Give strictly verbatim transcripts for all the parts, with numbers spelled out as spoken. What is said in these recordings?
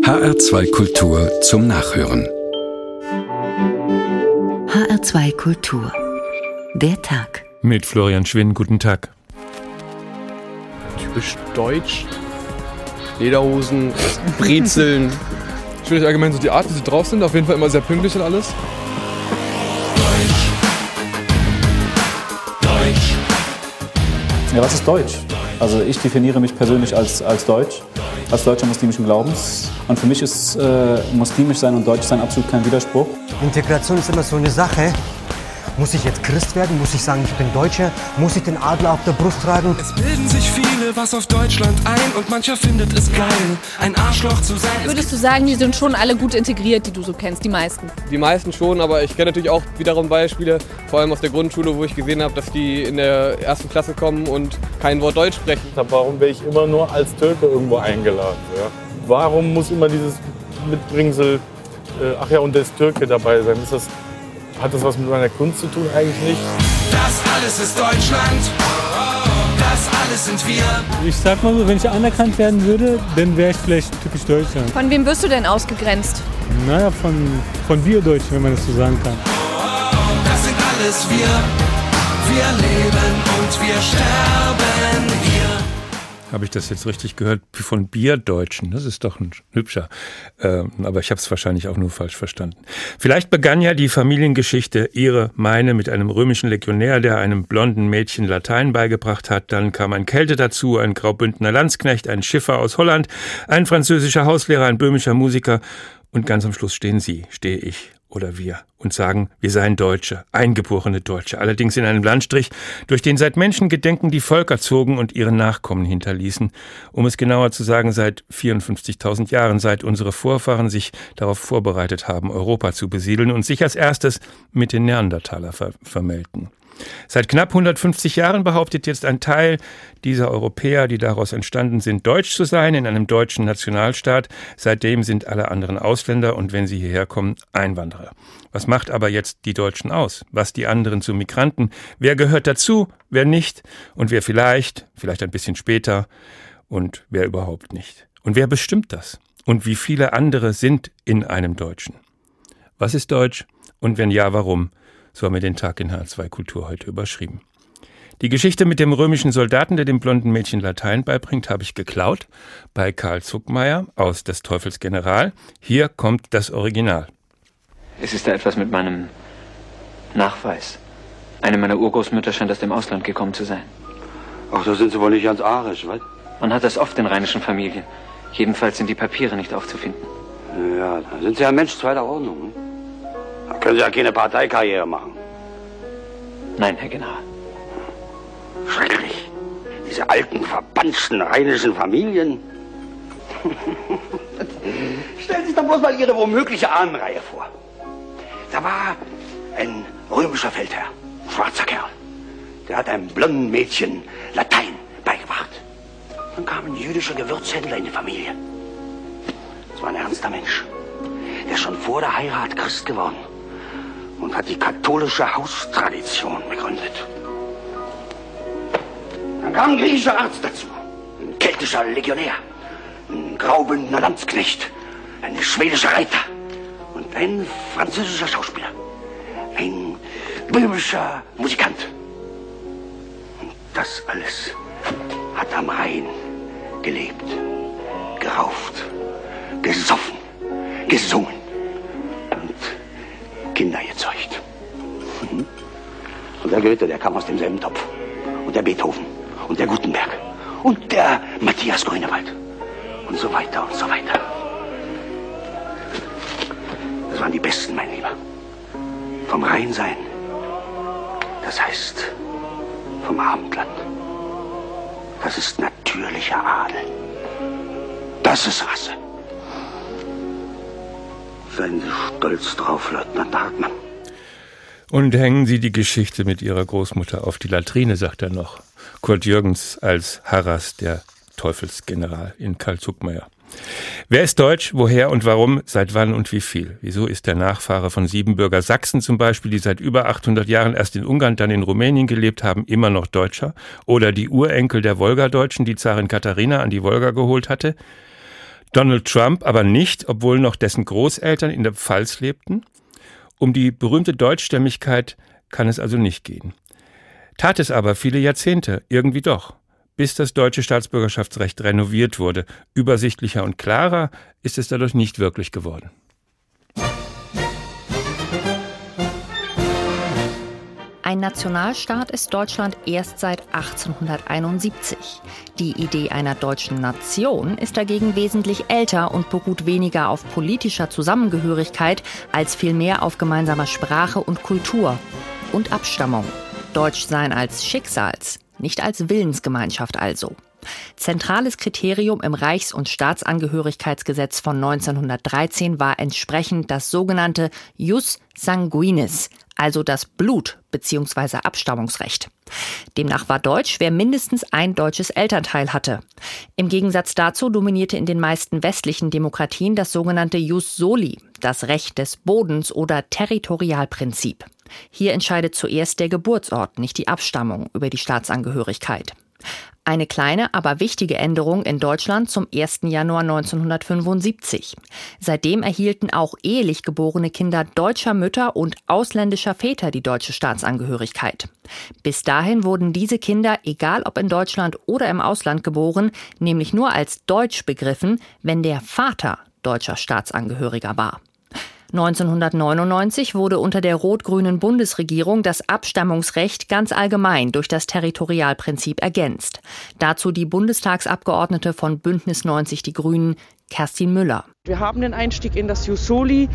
H R zwei Kultur zum Nachhören. H R zwei Kultur. Der Tag. Mit Florian Schwinn, guten Tag. Typisch deutsch. Lederhosen, Brezeln. Ich finde allgemein so die Art, wie sie drauf sind, auf jeden Fall immer sehr pünktlich und alles. Deutsch. Deutsch. Ja, was ist Deutsch? Also ich definiere mich persönlich als, als Deutsch, als deutscher muslimischen Glaubens. Und für mich ist äh, muslimisch sein und deutsch sein absolut kein Widerspruch. Integration ist immer so eine Sache. Muss ich jetzt Christ werden? Muss ich sagen, ich bin Deutscher? Muss ich den Adler auf der Brust tragen? Es bilden sich viele was auf Deutschland ein und mancher findet es geil, ein Arschloch zu sein. Würdest du sagen, die sind schon alle gut integriert, die du so kennst, die meisten? Die meisten schon, aber ich kenne natürlich auch wiederum Beispiele, vor allem aus der Grundschule, wo ich gesehen habe, dass die in der ersten Klasse kommen und kein Wort Deutsch sprechen. Warum werde ich immer nur als Türke irgendwo eingeladen? Ja? Warum muss immer dieses Mitbringsel, äh, ach ja, und der ist Türke dabei sein? Ist das, hat das was mit meiner Kunst zu tun? Eigentlich nicht. Das alles ist Deutschland, das alles sind wir. Ich sag mal so, wenn ich anerkannt werden würde, dann wäre ich vielleicht typisch Deutschland. Von wem wirst du denn ausgegrenzt? Naja, von, von wir Deutschen, wenn man das so sagen kann. Das sind alles wir, wir leben und wir sterben hier. Habe ich das jetzt richtig gehört? Von Bierdeutschen, das ist doch ein hübscher. Ähm, aber ich habe es wahrscheinlich auch nur falsch verstanden. Vielleicht begann ja die Familiengeschichte, ihre, meine, mit einem römischen Legionär, der einem blonden Mädchen Latein beigebracht hat. Dann kam ein Kelte dazu, ein Graubündner Landsknecht, ein Schiffer aus Holland, ein französischer Hauslehrer, ein böhmischer Musiker. Und ganz am Schluss stehen Sie, stehe ich oder wir und sagen, wir seien Deutsche, eingeborene Deutsche, allerdings in einem Landstrich, durch den seit Menschengedenken die Völker zogen und ihre Nachkommen hinterließen. Um es genauer zu sagen, seit vierundfünfzigtausend Jahren, seit unsere Vorfahren sich darauf vorbereitet haben, Europa zu besiedeln und sich als erstes mit den Neandertaler ver- vermählten. Seit knapp hundertfünfzig Jahren behauptet jetzt ein Teil dieser Europäer, die daraus entstanden sind, deutsch zu sein in einem deutschen Nationalstaat. Seitdem sind alle anderen Ausländer und wenn sie hierher kommen, Einwanderer. Was macht aber jetzt die Deutschen aus? Was die anderen zu Migranten? Wer gehört dazu, wer nicht? Und wer vielleicht, vielleicht ein bisschen später und wer überhaupt nicht? Und wer bestimmt das? Und wie viele andere sind in einem Deutschen? Was ist Deutsch? Und wenn ja, warum? So haben wir den Tag in H R zwei Kultur heute überschrieben. Die Geschichte mit dem römischen Soldaten, der dem blonden Mädchen Latein beibringt, habe ich geklaut bei Karl Zuckmayer aus Des Teufels General. Hier kommt das Original. Es ist da etwas mit meinem Nachweis. Eine meiner Urgroßmütter scheint aus dem Ausland gekommen zu sein. Ach, da sind Sie wohl nicht ganz arisch, was? Man hat das oft in rheinischen Familien. Jedenfalls sind die Papiere nicht aufzufinden. Ja, da sind Sie ja ein Mensch zweiter Ordnung. Ne? Da können Sie ja keine Parteikarriere machen. Nein, Herr General. Schrecklich. Diese alten, verpanschten rheinischen Familien. Stellen Sie sich doch bloß mal Ihre womögliche Ahnenreihe vor. Da war ein römischer Feldherr, ein schwarzer Kerl. Der hat einem blonden Mädchen Latein beigebracht. Dann kam ein jüdischer Gewürzhändler in die Familie. Das war ein ernster Mensch. Der ist schon vor der Heirat Christ geworden und hat die katholische Haustradition begründet. Dann kam ein griechischer Arzt dazu, ein keltischer Legionär, ein Graubündner Landsknecht, ein schwedischer Reiter und ein französischer Schauspieler, ein böhmischer Musikant. Und das alles hat am Rhein gelebt, gerauft, gesoffen, gesungen und Kinder gezeugt. Und der Goethe, der kam aus demselben Topf. Und der Beethoven und der Gutenberg und der Matthias Grünewald und so weiter und so weiter. Das waren die Besten, mein Lieber. Vom Rheinsein, das heißt vom Abendland. Das ist natürlicher Adel. Das ist Rasse. Seien Sie stolz drauf, Leutnant Hartmann. Und hängen Sie die Geschichte mit Ihrer Großmutter auf die Latrine, sagt er noch. Kurt Jürgens als Harras, der Teufelsgeneral in Karl Zuckmayer. Wer ist deutsch, woher und warum, seit wann und wie viel? Wieso ist der Nachfahre von Siebenbürger Sachsen zum Beispiel, die seit über achthundert Jahren erst in Ungarn, dann in Rumänien gelebt haben, immer noch Deutscher? Oder die Urenkel der Wolgadeutschen, die Zarin Katharina an die Wolga geholt hatte? Donald Trump aber nicht, obwohl noch dessen Großeltern in der Pfalz lebten. Um die berühmte Deutschstämmigkeit kann es also nicht gehen. Tat es aber viele Jahrzehnte, irgendwie doch, bis das deutsche Staatsbürgerschaftsrecht renoviert wurde. Übersichtlicher und klarer ist es dadurch nicht wirklich geworden. Ein Nationalstaat ist Deutschland erst seit achtzehnhunderteinundsiebzig. Die Idee einer deutschen Nation ist dagegen wesentlich älter und beruht weniger auf politischer Zusammengehörigkeit als vielmehr auf gemeinsamer Sprache und Kultur und Abstammung. Deutschsein als Schicksals, nicht als Willensgemeinschaft also. Zentrales Kriterium im Reichs- und Staatsangehörigkeitsgesetz von neunzehnhundertdreizehn war entsprechend das sogenannte Jus sanguinis, also das Blut- bzw. Abstammungsrecht. Demnach war Deutsch, wer mindestens ein deutsches Elternteil hatte. Im Gegensatz dazu dominierte in den meisten westlichen Demokratien das sogenannte Jus soli, das Recht des Bodens oder Territorialprinzip. Hier entscheidet zuerst der Geburtsort, nicht die Abstammung, über die Staatsangehörigkeit. Eine kleine, aber wichtige Änderung in Deutschland zum ersten Januar neunzehnhundertfünfundsiebzig. Seitdem erhielten auch ehelich geborene Kinder deutscher Mütter und ausländischer Väter die deutsche Staatsangehörigkeit. Bis dahin wurden diese Kinder, egal ob in Deutschland oder im Ausland geboren, nämlich nur als deutsch begriffen, wenn der Vater deutscher Staatsangehöriger war. neunzehnhundertneunundneunzig wurde unter der rot-grünen Bundesregierung das Abstammungsrecht ganz allgemein durch das Territorialprinzip ergänzt. Dazu die Bundestagsabgeordnete von Bündnis neunzig Die Grünen, Kerstin Müller. Wir haben den Einstieg in das Jus soli.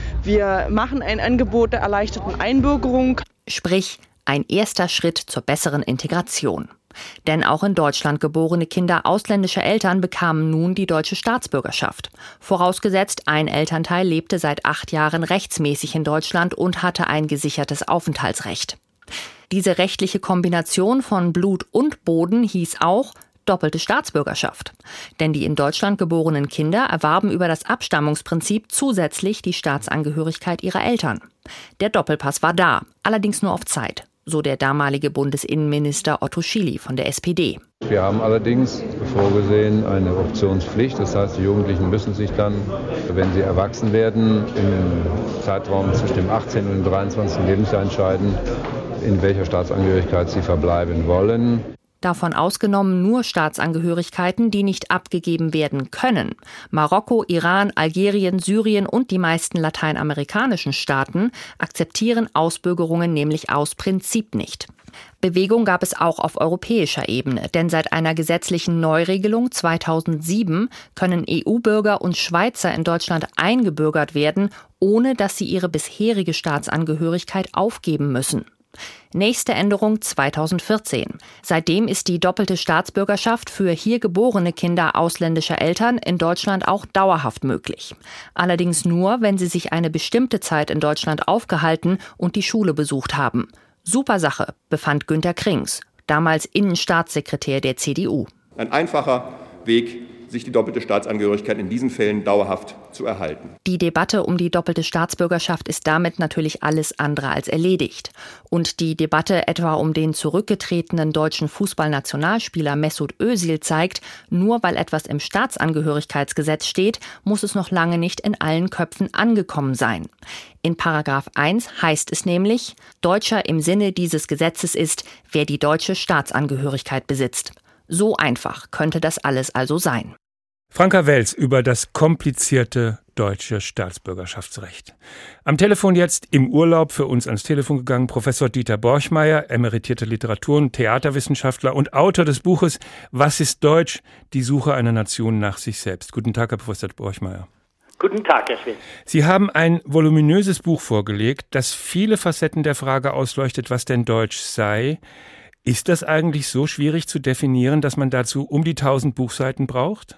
Wir machen ein Angebot der erleichterten Einbürgerung. Sprich, ein erster Schritt zur besseren Integration. Denn auch in Deutschland geborene Kinder ausländischer Eltern bekamen nun die deutsche Staatsbürgerschaft. Vorausgesetzt, ein Elternteil lebte seit acht Jahren rechtsmäßig in Deutschland und hatte ein gesichertes Aufenthaltsrecht. Diese rechtliche Kombination von Blut und Boden hieß auch doppelte Staatsbürgerschaft. Denn die in Deutschland geborenen Kinder erwarben über das Abstammungsprinzip zusätzlich die Staatsangehörigkeit ihrer Eltern. Der Doppelpass war da, allerdings nur auf Zeit. So der damalige Bundesinnenminister Otto Schily von der S P D. Wir haben allerdings vorgesehen eine Optionspflicht. Das heißt, die Jugendlichen müssen sich dann, wenn sie erwachsen werden, im Zeitraum zwischen dem achtzehnten und dem dreiundzwanzigsten Lebensjahr entscheiden, in welcher Staatsangehörigkeit sie verbleiben wollen. Davon ausgenommen nur Staatsangehörigkeiten, die nicht abgegeben werden können. Marokko, Iran, Algerien, Syrien und die meisten lateinamerikanischen Staaten akzeptieren Ausbürgerungen nämlich aus Prinzip nicht. Bewegung gab es auch auf europäischer Ebene, denn seit einer gesetzlichen Neuregelung zweitausendsieben können E U-Bürger und Schweizer in Deutschland eingebürgert werden, ohne dass sie ihre bisherige Staatsangehörigkeit aufgeben müssen. Nächste Änderung zweitausendvierzehn. Seitdem ist die doppelte Staatsbürgerschaft für hier geborene Kinder ausländischer Eltern in Deutschland auch dauerhaft möglich. Allerdings nur, wenn sie sich eine bestimmte Zeit in Deutschland aufgehalten und die Schule besucht haben. Super Sache, befand Günter Krings, damals Innenstaatssekretär der C D U. Ein einfacher Weg, sich die doppelte Staatsangehörigkeit in diesen Fällen dauerhaft zu erhalten. Die Debatte um die doppelte Staatsbürgerschaft ist damit natürlich alles andere als erledigt. Und die Debatte etwa um den zurückgetretenen deutschen Fußballnationalspieler Mesut Özil zeigt, nur weil etwas im Staatsangehörigkeitsgesetz steht, muss es noch lange nicht in allen Köpfen angekommen sein. In Paragraph eins heißt es nämlich, Deutscher im Sinne dieses Gesetzes ist, wer die deutsche Staatsangehörigkeit besitzt. So einfach könnte das alles also sein. Franka Welz über das komplizierte deutsche Staatsbürgerschaftsrecht. Am Telefon jetzt im Urlaub für uns ans Telefon gegangen Professor Dieter Borchmeier, emeritierter Literatur- und Theaterwissenschaftler und Autor des Buches Was ist Deutsch? Die Suche einer Nation nach sich selbst. Guten Tag, Herr Professor Borchmeier. Guten Tag, Herr Schmidt. Sie haben ein voluminöses Buch vorgelegt, das viele Facetten der Frage ausleuchtet, was denn Deutsch sei. Ist das eigentlich so schwierig zu definieren, dass man dazu um die tausend Buchseiten braucht?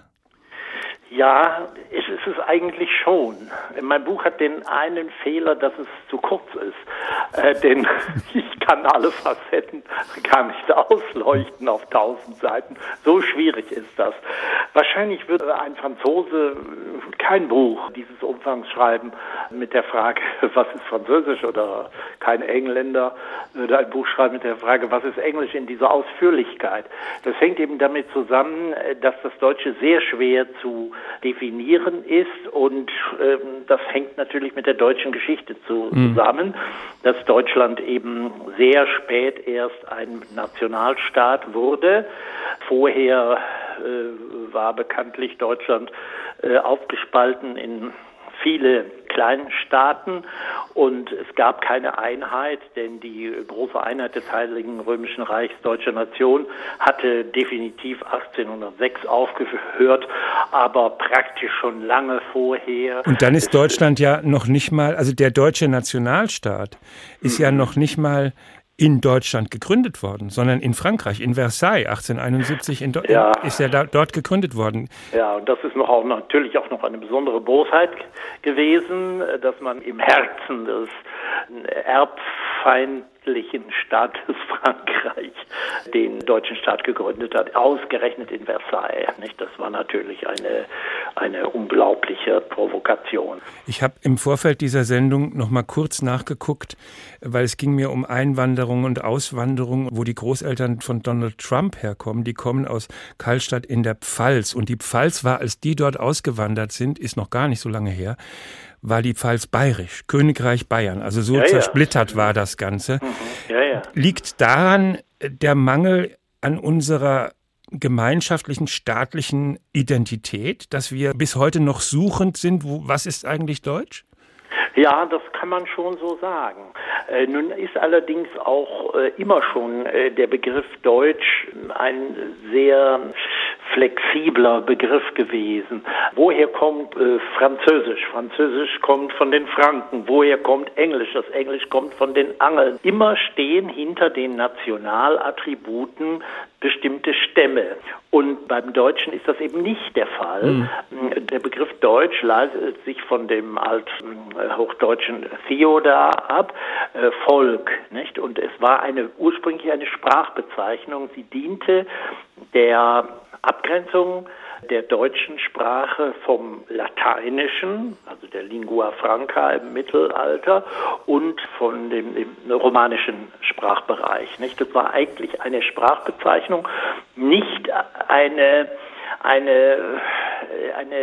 Ja, es ist es eigentlich schon. Mein Buch hat den einen Fehler, dass es zu kurz ist. Äh, denn ich kann alle Facetten gar nicht ausleuchten auf tausend Seiten. So schwierig ist das. Wahrscheinlich würde ein Franzose kein Buch dieses Umfangs schreiben mit der Frage, was ist Französisch, oder kein Engländer würde ein Buch schreiben mit der Frage, was ist Englisch, in dieser Ausführlichkeit. Das hängt eben damit zusammen, dass das Deutsche sehr schwer zu definieren ist. Und ähm, das hängt natürlich mit der deutschen Geschichte zusammen, mhm. dass Deutschland eben sehr spät erst ein Nationalstaat wurde. Vorher äh, war bekanntlich Deutschland äh, aufgespalten in viele Kleinstaaten und es gab keine Einheit, denn die große Einheit des Heiligen Römischen Reichs Deutscher Nation hatte definitiv achtzehnhundertsechs aufgehört, aber praktisch schon lange vorher. Und dann ist Deutschland ja noch nicht mal, also der deutsche Nationalstaat ist mhm. ja noch nicht mal in Deutschland gegründet worden, sondern in Frankreich, in Versailles, achtzehnhunderteinundsiebzig in Do- ja. ist er da, dort gegründet worden. Ja, und das ist noch auch natürlich auch noch eine besondere Bosheit gewesen, dass man im Herzen des erbfeindlichen Staates Frankreich den deutschen Staat gegründet hat, ausgerechnet in Versailles. Nicht? Das war natürlich eine, eine unglaubliche Provokation. Ich habe im Vorfeld dieser Sendung noch mal kurz nachgeguckt, weil es ging mir um Einwanderung und Auswanderung, wo die Großeltern von Donald Trump herkommen. Die kommen aus Kallstadt in der Pfalz. Und die Pfalz war, als die dort ausgewandert sind, ist noch gar nicht so lange her, war die Pfalz bayerisch, Königreich Bayern. Also so ja, zersplittert ja. war das Ganze. Mhm. Ja, ja. Liegt daran der Mangel an unserer gemeinschaftlichen staatlichen Identität, dass wir bis heute noch suchend sind, wo, was ist eigentlich Deutsch? Ja, das kann man schon so sagen. Äh, nun ist allerdings auch äh, immer schon äh, der Begriff Deutsch ein sehr flexibler Begriff gewesen. Woher kommt äh, Französisch? Französisch kommt von den Franken. Woher kommt Englisch? Das Englisch kommt von den Angeln. Immer stehen hinter den Nationalattributen bestimmte Stämme. Und beim Deutschen ist das eben nicht der Fall. Mhm. Der Begriff Deutsch leitet sich von dem althochdeutschen Theoda ab, äh, Volk, nicht? Und es war eine ursprünglich eine Sprachbezeichnung. Sie diente der Abgrenzung der deutschen Sprache vom Lateinischen, also der Lingua Franca im Mittelalter, und von dem, dem romanischen Sprachbereich. Nicht? Das war eigentlich eine Sprachbezeichnung, nicht eine eine eine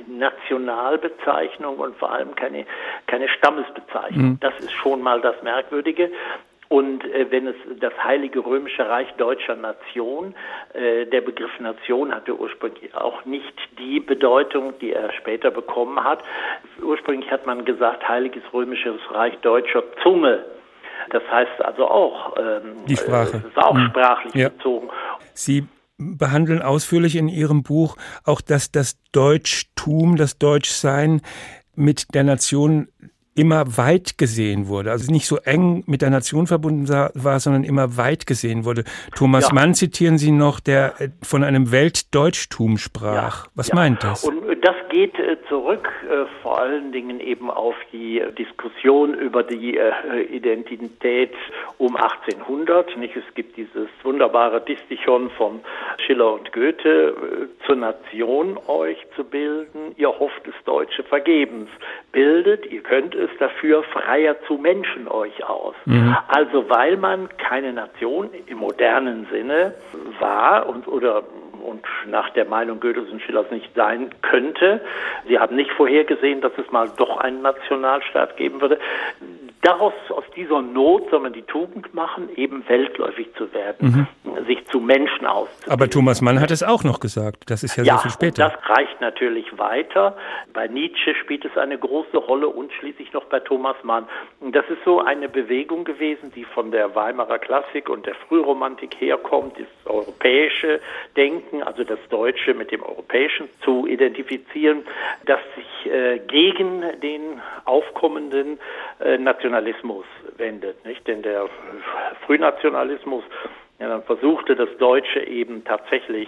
Nationalbezeichnung und vor allem keine keine Stammesbezeichnung. Mhm. Das ist schon mal das Merkwürdige. Und äh, wenn es das Heilige Römische Reich deutscher Nation, äh, der Begriff Nation hatte ursprünglich auch nicht die Bedeutung, die er später bekommen hat. Ursprünglich hat man gesagt Heiliges Römisches Reich deutscher Zunge. Das heißt also auch, ähm, die Sprache. Äh, das ist auch mhm. sprachlich ja. bezogen. Sie behandeln ausführlich in Ihrem Buch auch, dass das Deutschtum, das Deutschsein mit der Nation immer weit gesehen wurde, also nicht so eng mit der Nation verbunden war, sondern immer weit gesehen wurde. Thomas ja. Mann zitieren Sie noch, der von einem Weltdeutschtum sprach. Ja. Was ja. meint das? Und das geht zurück äh, vor allen Dingen eben auf die Diskussion über die äh, Identität um achtzehnhundert. Nicht? Es gibt dieses wunderbare Distichon von Schiller und Goethe, äh, zur Nation euch zu bilden, ihr hofft es Deutsche vergebens. Bildet, ihr könnt es dafür freier zu Menschen euch aus. Mhm. Also weil man keine Nation im modernen Sinne war und oder und nach der Meinung Goethes und Schillers nicht sein könnte. Sie haben nicht vorhergesehen, dass es mal doch einen Nationalstaat geben würde. Daraus, aus dieser Not soll man die Tugend machen, eben weltläufig zu werden, mhm. sich zu Menschen auszubilden. Aber Thomas Mann hat es auch noch gesagt. Das ist ja, ja so viel später. Ja, das reicht natürlich weiter. Bei Nietzsche spielt es eine große Rolle und schließlich noch bei Thomas Mann. Das ist so eine Bewegung gewesen, die von der Weimarer Klassik und der Frühromantik herkommt, das europäische Denken, also das Deutsche mit dem Europäischen zu identifizieren, das sich äh, gegen den aufkommenden äh, Nationalismus wendet, nicht? Denn der Frühnationalismus ja, dann versuchte das Deutsche eben tatsächlich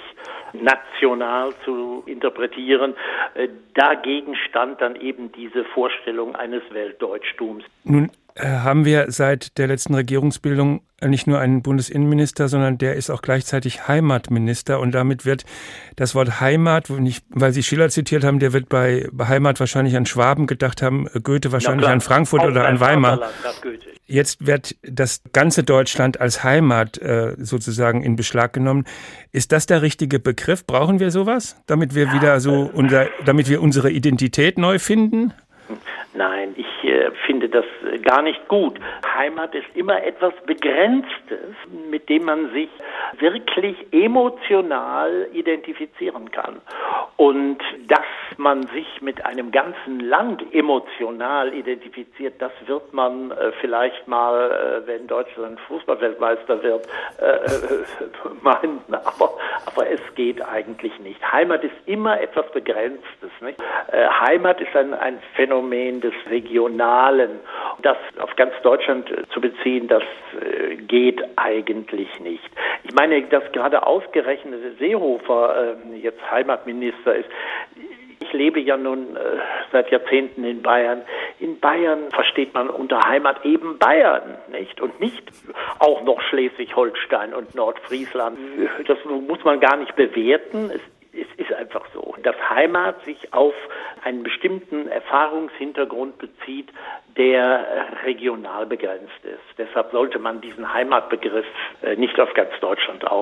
national zu interpretieren. Äh, dagegen stand dann eben diese Vorstellung eines Weltdeutchtums. Nun haben wir seit der letzten Regierungsbildung nicht nur einen Bundesinnenminister, sondern der ist auch gleichzeitig Heimatminister. Und damit wird das Wort Heimat, nicht, weil Sie Schiller zitiert haben, der wird bei, bei Heimat wahrscheinlich an Schwaben gedacht haben, Goethe wahrscheinlich an Frankfurt auch oder an Weimar. Jetzt wird das ganze Deutschland als Heimat äh, sozusagen in Beschlag genommen. Ist das der richtige Begriff? Brauchen wir sowas, damit wir wieder so unser, damit wir unsere Identität neu finden? Nein, ich äh, finde das äh, gar nicht gut. Heimat ist immer etwas Begrenztes, mit dem man sich wirklich emotional identifizieren kann. Und dass man sich mit einem ganzen Land emotional identifiziert, das wird man äh, vielleicht mal, äh, wenn Deutschland Fußballweltmeister wird, äh, meinen. Aber, aber es geht eigentlich nicht. Heimat ist immer etwas Begrenztes, nicht? Äh, Heimat ist ein, ein Phänomen des Regionalen. Das auf ganz Deutschland zu beziehen, das äh, geht eigentlich nicht. Ich meine, dass gerade ausgerechnet Seehofer äh, jetzt Heimatminister ist. Ich lebe ja nun äh, seit Jahrzehnten in Bayern. In Bayern versteht man unter Heimat eben Bayern, nicht? Und nicht auch noch Schleswig-Holstein und Nordfriesland. Das muss man gar nicht bewerten. Es Es ist einfach so, dass Heimat sich auf einen bestimmten Erfahrungshintergrund bezieht, der regional begrenzt ist. Deshalb sollte man diesen Heimatbegriff nicht auf ganz Deutschland auf,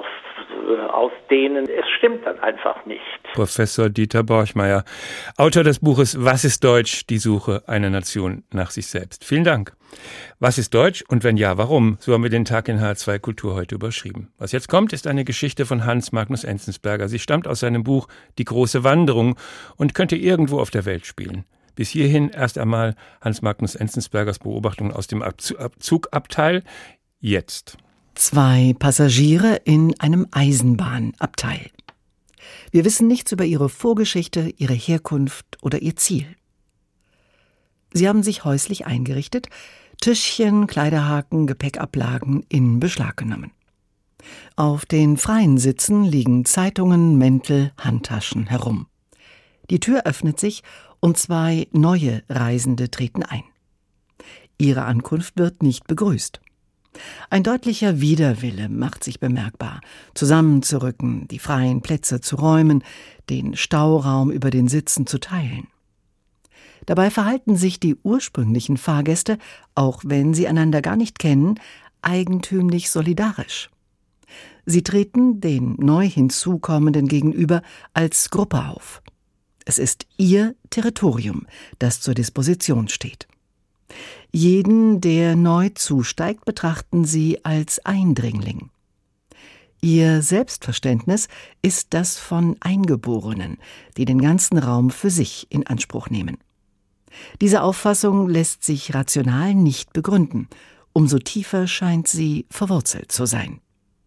ausdehnen. Es stimmt dann einfach nicht. Professor Dieter Borchmeier, Autor des Buches Was ist Deutsch? Die Suche einer Nation nach sich selbst. Vielen Dank. Was ist Deutsch und wenn ja, warum? So haben wir den Tag in H R zwei Kultur heute überschrieben. Was jetzt kommt, ist eine Geschichte von Hans Magnus Enzensberger. Sie stammt aus seinem Buch Die große Wanderung und könnte irgendwo auf der Welt spielen. Bis hierhin erst einmal Hans Magnus Enzensbergers Beobachtungen aus dem Zugabteil. Jetzt. Zwei Passagiere in einem Eisenbahnabteil. Wir wissen nichts über ihre Vorgeschichte, ihre Herkunft oder ihr Ziel. Sie haben sich häuslich eingerichtet, Tischchen, Kleiderhaken, Gepäckablagen in Beschlag genommen. Auf den freien Sitzen liegen Zeitungen, Mäntel, Handtaschen herum. Die Tür öffnet sich und zwei neue Reisende treten ein. Ihre Ankunft wird nicht begrüßt. Ein deutlicher Widerwille macht sich bemerkbar, zusammenzurücken, die freien Plätze zu räumen, den Stauraum über den Sitzen zu teilen. Dabei verhalten sich die ursprünglichen Fahrgäste, auch wenn sie einander gar nicht kennen, eigentümlich solidarisch. Sie treten den neu Hinzukommenden gegenüber als Gruppe auf. Es ist ihr Territorium, das zur Disposition steht. Jeden, der neu zusteigt, betrachten sie als Eindringling. Ihr Selbstverständnis ist das von Eingeborenen, die den ganzen Raum für sich in Anspruch nehmen. Diese Auffassung lässt sich rational nicht begründen. Umso tiefer scheint sie verwurzelt zu sein.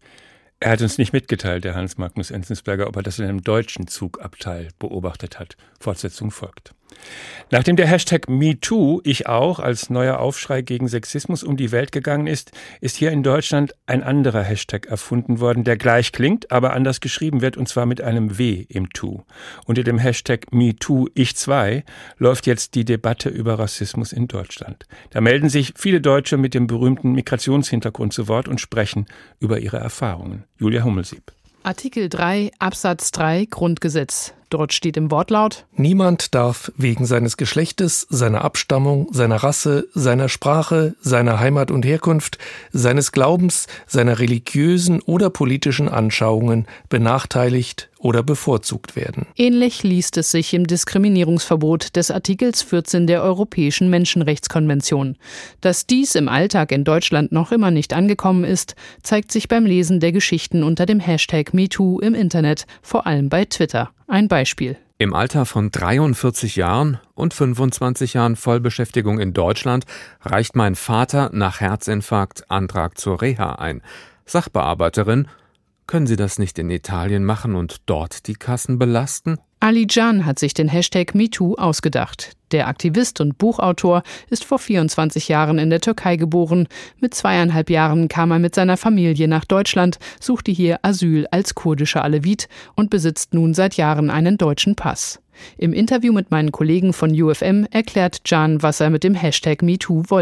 Er hat uns nicht mitgeteilt, der Hans Magnus Enzensberger, ob er das in einem deutschen Zugabteil beobachtet hat. Fortsetzung folgt. Nachdem der Hashtag MeToo, ich auch, als neuer Aufschrei gegen Sexismus um die Welt gegangen ist, ist hier in Deutschland ein anderer Hashtag erfunden worden, der gleich klingt, aber anders geschrieben wird, und zwar mit einem W im Tu. Unter dem Hashtag MeToo, ich zwei, läuft jetzt die Debatte über Rassismus in Deutschland. Da melden sich viele Deutsche mit dem berühmten Migrationshintergrund zu Wort und sprechen über ihre Erfahrungen. Julia Hummelsieb. Artikel drei Absatz drei Grundgesetz. Dort steht im Wortlaut: Niemand darf wegen seines Geschlechtes, seiner Abstammung, seiner Rasse, seiner Sprache, seiner Heimat und Herkunft, seines Glaubens, seiner religiösen oder politischen Anschauungen benachteiligt oder bevorzugt werden. Ähnlich liest es sich im Diskriminierungsverbot des Artikels vierzehn der Europäischen Menschenrechtskonvention. Dass dies im Alltag in Deutschland noch immer nicht angekommen ist, zeigt sich beim Lesen der Geschichten unter dem Hashtag MeToo im Internet, vor allem bei Twitter. Ein Beispiel. Im Alter von dreiundvierzig Jahren und fünfundzwanzig Jahren Vollbeschäftigung in Deutschland reicht mein Vater nach Herzinfarkt Antrag zur Reha ein. Sachbearbeiterin: Können Sie das nicht in Italien machen und dort die Kassen belasten? Ali Can hat sich den Hashtag MeToo ausgedacht. Der Aktivist und Buchautor ist vor vierundzwanzig Jahren in der Türkei geboren. Mit zweieinhalb Jahren kam er mit seiner Familie nach Deutschland, suchte hier Asyl als kurdischer Alevit und besitzt nun seit Jahren einen deutschen Pass. Im Interview mit meinen Kollegen von U F M erklärt Can, was er mit dem Hashtag MeToo wollte.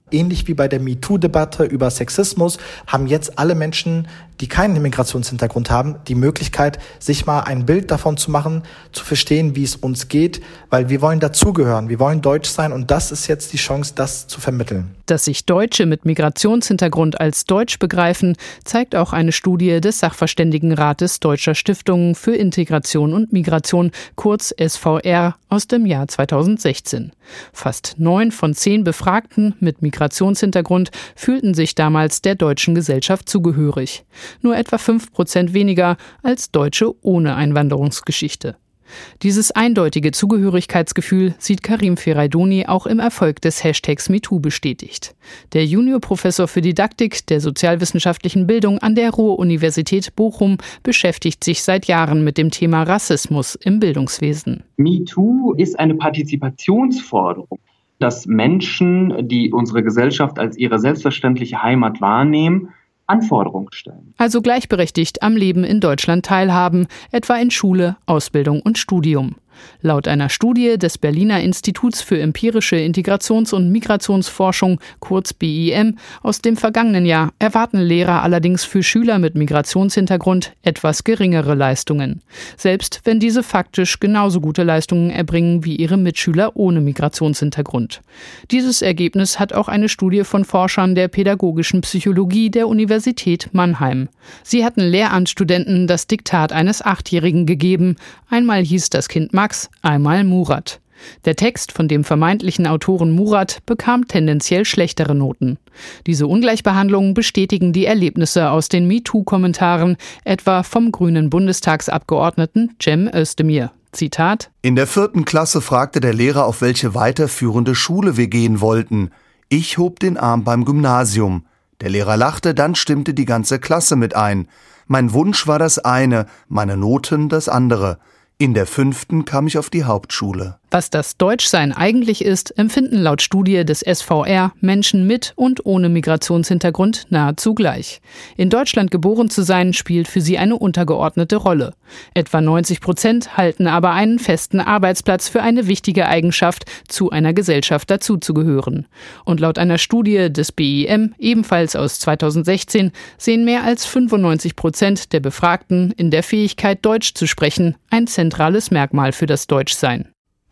Ähnlich wie bei der MeToo-Debatte über Sexismus haben jetzt alle Menschen, die keinen Migrationshintergrund haben, die Möglichkeit, sich mal ein Bild davon zu machen, zu verstehen, wie es uns geht, weil wir wollen dazugehören, wir wollen deutsch sein und das ist jetzt die Chance, das zu vermitteln. Dass sich Deutsche mit Migrationshintergrund als deutsch begreifen, zeigt auch eine Studie des Sachverständigenrates Deutscher Stiftungen für Integration und Migration, kurz S V R, aus dem Jahr zweitausendsechzehn. Fast neun von zehn Befragten mit Migrationshintergrund fühlten sich damals der deutschen Gesellschaft zugehörig. Nur etwa fünf Prozent weniger als Deutsche ohne Einwanderungsgeschichte. Dieses eindeutige Zugehörigkeitsgefühl sieht Karim Ferayduni auch im Erfolg des Hashtags MeToo bestätigt. Der Juniorprofessor für Didaktik der sozialwissenschaftlichen Bildung an der Ruhr-Universität Bochum beschäftigt sich seit Jahren mit dem Thema Rassismus im Bildungswesen. MeToo ist eine Partizipationsforderung, dass Menschen, die unsere Gesellschaft als ihre selbstverständliche Heimat wahrnehmen, Anforderungen stellen. Also gleichberechtigt am Leben in Deutschland teilhaben, etwa in Schule, Ausbildung und Studium. Laut einer Studie des Berliner Instituts für empirische Integrations- und Migrationsforschung, kurz B I M, aus dem vergangenen Jahr erwarten Lehrer allerdings für Schüler mit Migrationshintergrund etwas geringere Leistungen. Selbst wenn diese faktisch genauso gute Leistungen erbringen wie ihre Mitschüler ohne Migrationshintergrund. Dieses Ergebnis hat auch eine Studie von Forschern der pädagogischen Psychologie der Universität Mannheim. Sie hatten Lehramtsstudenten das Diktat eines Achtjährigen gegeben. Einmal hieß das Kind Max, einmal Murat. Der Text von dem vermeintlichen Autoren Murat bekam tendenziell schlechtere Noten. Diese Ungleichbehandlung bestätigen die Erlebnisse aus den MeToo-Kommentaren, etwa vom grünen Bundestagsabgeordneten Cem Özdemir. Zitat: In der vierten Klasse fragte der Lehrer, auf welche weiterführende Schule wir gehen wollten. Ich hob den Arm beim Gymnasium. Der Lehrer lachte, dann stimmte die ganze Klasse mit ein. Mein Wunsch war das eine, meine Noten das andere. In der fünften kam ich auf die Hauptschule. Was das Deutschsein eigentlich ist, empfinden laut Studie des S V R Menschen mit und ohne Migrationshintergrund nahezu gleich. In Deutschland geboren zu sein, spielt für sie eine untergeordnete Rolle. Etwa neunzig Prozent halten aber einen festen Arbeitsplatz für eine wichtige Eigenschaft, zu einer Gesellschaft dazuzugehören. Und laut einer Studie des B I M, ebenfalls aus zweitausendsechzehn, sehen mehr als fünfundneunzig Prozent der Befragten in der Fähigkeit, Deutsch zu sprechen, ein zentrales Merkmal für das Deutschsein.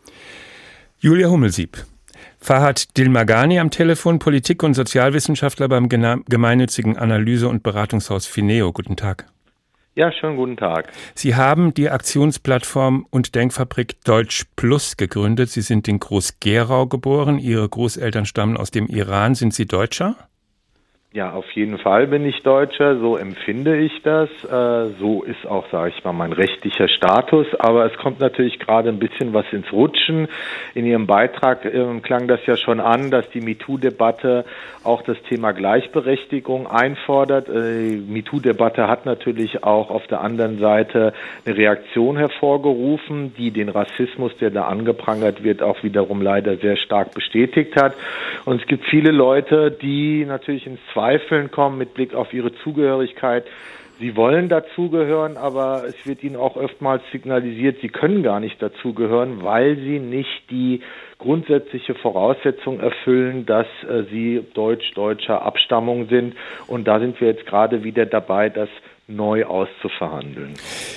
Julia Hummelsieb. Farhad Dilmagani am Telefon, Politik- und Sozialwissenschaftler beim gemeinnützigen Analyse- und Beratungshaus Fineo. Guten Tag. Ja, schönen guten Tag. Sie haben die Aktionsplattform und Denkfabrik Deutsch Plus gegründet. Sie sind in Groß-Gerau geboren. Ihre Großeltern stammen aus dem Iran. Sind Sie Deutscher? Ja, auf jeden Fall bin ich Deutscher, so empfinde ich das. Äh, so ist auch, sage ich mal, mein rechtlicher Status. Aber es kommt natürlich gerade ein bisschen was ins Rutschen. In Ihrem Beitrag äh, klang das ja schon an, dass die MeToo-Debatte auch das Thema Gleichberechtigung einfordert. Äh, die MeToo-Debatte hat natürlich auch auf der anderen Seite eine Reaktion hervorgerufen, die den Rassismus, der da angeprangert wird, auch wiederum leider sehr stark bestätigt hat. Und es gibt viele Leute, die natürlich ins Zweifeln kommen mit Blick auf ihre Zugehörigkeit. Sie wollen dazugehören, aber es wird ihnen auch oftmals signalisiert, sie können gar nicht dazugehören, weil sie nicht die grundsätzliche Voraussetzung erfüllen, dass äh, sie deutsch-deutscher Abstammung sind. Und da sind wir jetzt gerade wieder dabei, das neu auszuverhandeln.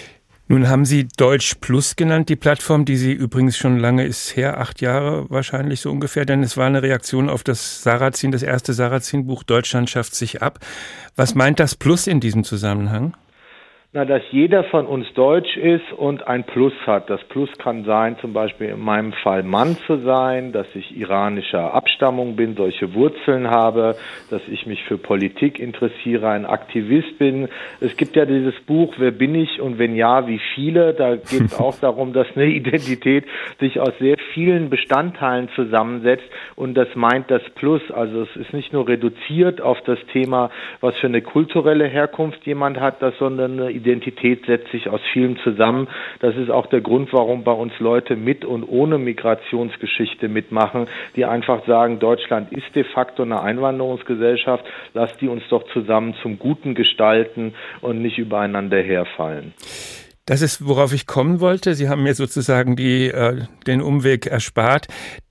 Nun haben Sie Deutsch Plus genannt, die Plattform, die Sie übrigens schon lange ist her, acht Jahre wahrscheinlich so ungefähr, denn es war eine Reaktion auf das Sarrazin, das erste Sarrazin-Buch Deutschland schafft sich ab. Was meint das Plus in diesem Zusammenhang? Na, dass jeder von uns deutsch ist und ein Plus hat. Das Plus kann sein, zum Beispiel in meinem Fall Mann zu sein, dass ich iranischer Abstammung bin, solche Wurzeln habe, dass ich mich für Politik interessiere, ein Aktivist bin. Es gibt ja dieses Buch, Wer bin ich und wenn ja, wie viele? Da geht es auch darum, dass eine Identität sich aus sehr vielen Bestandteilen zusammensetzt und das meint das Plus. Also es ist nicht nur reduziert auf das Thema, was für eine kulturelle Herkunft jemand hat, das, sondern eine Identität setzt sich aus vielem zusammen. Das ist auch der Grund, warum bei uns Leute mit und ohne Migrationsgeschichte mitmachen, die einfach sagen, Deutschland ist de facto eine Einwanderungsgesellschaft, lasst die uns doch zusammen zum Guten gestalten und nicht übereinander herfallen. Das ist, worauf ich kommen wollte. Sie haben mir sozusagen die, äh, den Umweg erspart.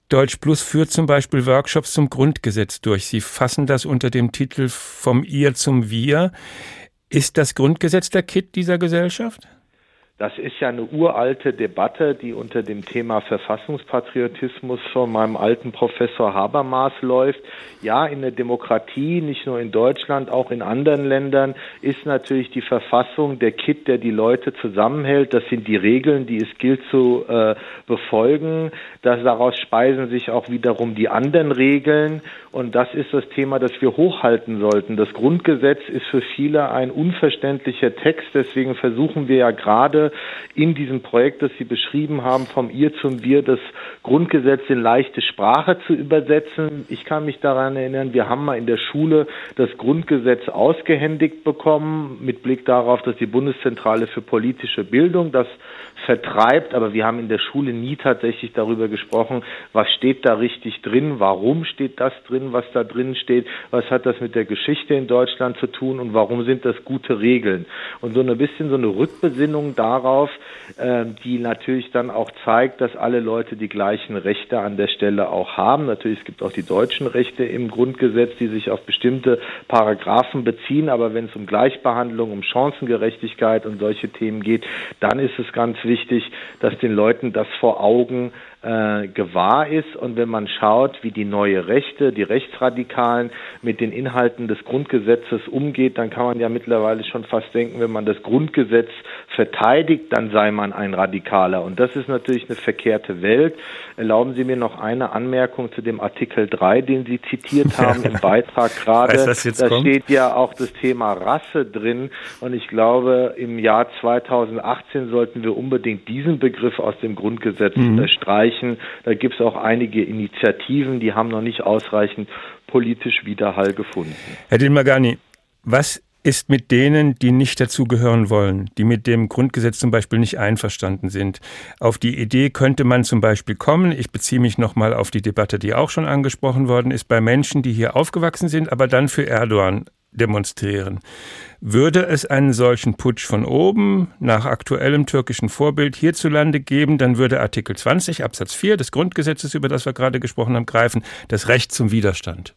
Deutsch Plus führt zum Beispiel Workshops zum Grundgesetz durch. Sie fassen das unter dem Titel Vom Ihr zum Wir. Ist das Grundgesetz der Kitt dieser Gesellschaft? Das ist ja eine uralte Debatte, die unter dem Thema Verfassungspatriotismus von meinem alten Professor Habermas läuft. Ja, in der Demokratie, nicht nur in Deutschland, auch in anderen Ländern, ist natürlich die Verfassung der Kitt, der die Leute zusammenhält. Das sind die Regeln, die es gilt zu äh, befolgen. Das, daraus speisen sich auch wiederum die anderen Regeln. Und das ist das Thema, das wir hochhalten sollten. Das Grundgesetz ist für viele ein unverständlicher Text. Deswegen versuchen wir ja gerade in diesem Projekt, das Sie beschrieben haben, vom Ihr zum Wir, das Grundgesetz in leichte Sprache zu übersetzen. Ich kann mich daran erinnern, wir haben mal in der Schule das Grundgesetz ausgehändigt bekommen, mit Blick darauf, dass die Bundeszentrale für politische Bildung das vertreibt, aber wir haben in der Schule nie tatsächlich darüber gesprochen, was steht da richtig drin, warum steht das drin, was da drin steht, was hat das mit der Geschichte in Deutschland zu tun und warum sind das gute Regeln. Und so ein bisschen so eine Rückbesinnung darauf, äh, die natürlich dann auch zeigt, dass alle Leute die gleichen Rechte an der Stelle auch haben. Natürlich, es gibt auch die deutschen Rechte im Grundgesetz, die sich auf bestimmte Paragraphen beziehen, aber wenn es um Gleichbehandlung, um Chancengerechtigkeit und solche Themen geht, dann ist es ganz wichtig, dass den Leuten das vor Augen äh, gewahr ist. Und wenn man schaut, wie die neue Rechte, die Rechtsradikalen mit den Inhalten des Grundgesetzes umgeht, dann kann man ja mittlerweile schon fast denken, wenn man das Grundgesetz verteidigt, dann sei man ein Radikaler. Und das ist natürlich eine verkehrte Welt. Erlauben Sie mir noch eine Anmerkung zu dem Artikel drei, den Sie zitiert haben im Beitrag gerade. Da steht ja auch das Thema Rasse drin. Und ich glaube, im Jahr zweitausendachtzehn sollten wir unbedingt diesen Begriff aus dem Grundgesetz mhm. streichen. Da gibt es auch einige Initiativen, die haben noch nicht ausreichend politisch Widerhall gefunden. Herr Dilmagani, was ist mit denen, die nicht dazugehören wollen, die mit dem Grundgesetz zum Beispiel nicht einverstanden sind? Auf die Idee könnte man zum Beispiel kommen, ich beziehe mich nochmal auf die Debatte, die auch schon angesprochen worden ist, bei Menschen, die hier aufgewachsen sind, aber dann für Erdogan demonstrieren. Würde es einen solchen Putsch von oben nach aktuellem türkischen Vorbild hierzulande geben, dann würde Artikel zwanzig Absatz vier des Grundgesetzes, über das wir gerade gesprochen haben, greifen, das Recht zum Widerstand.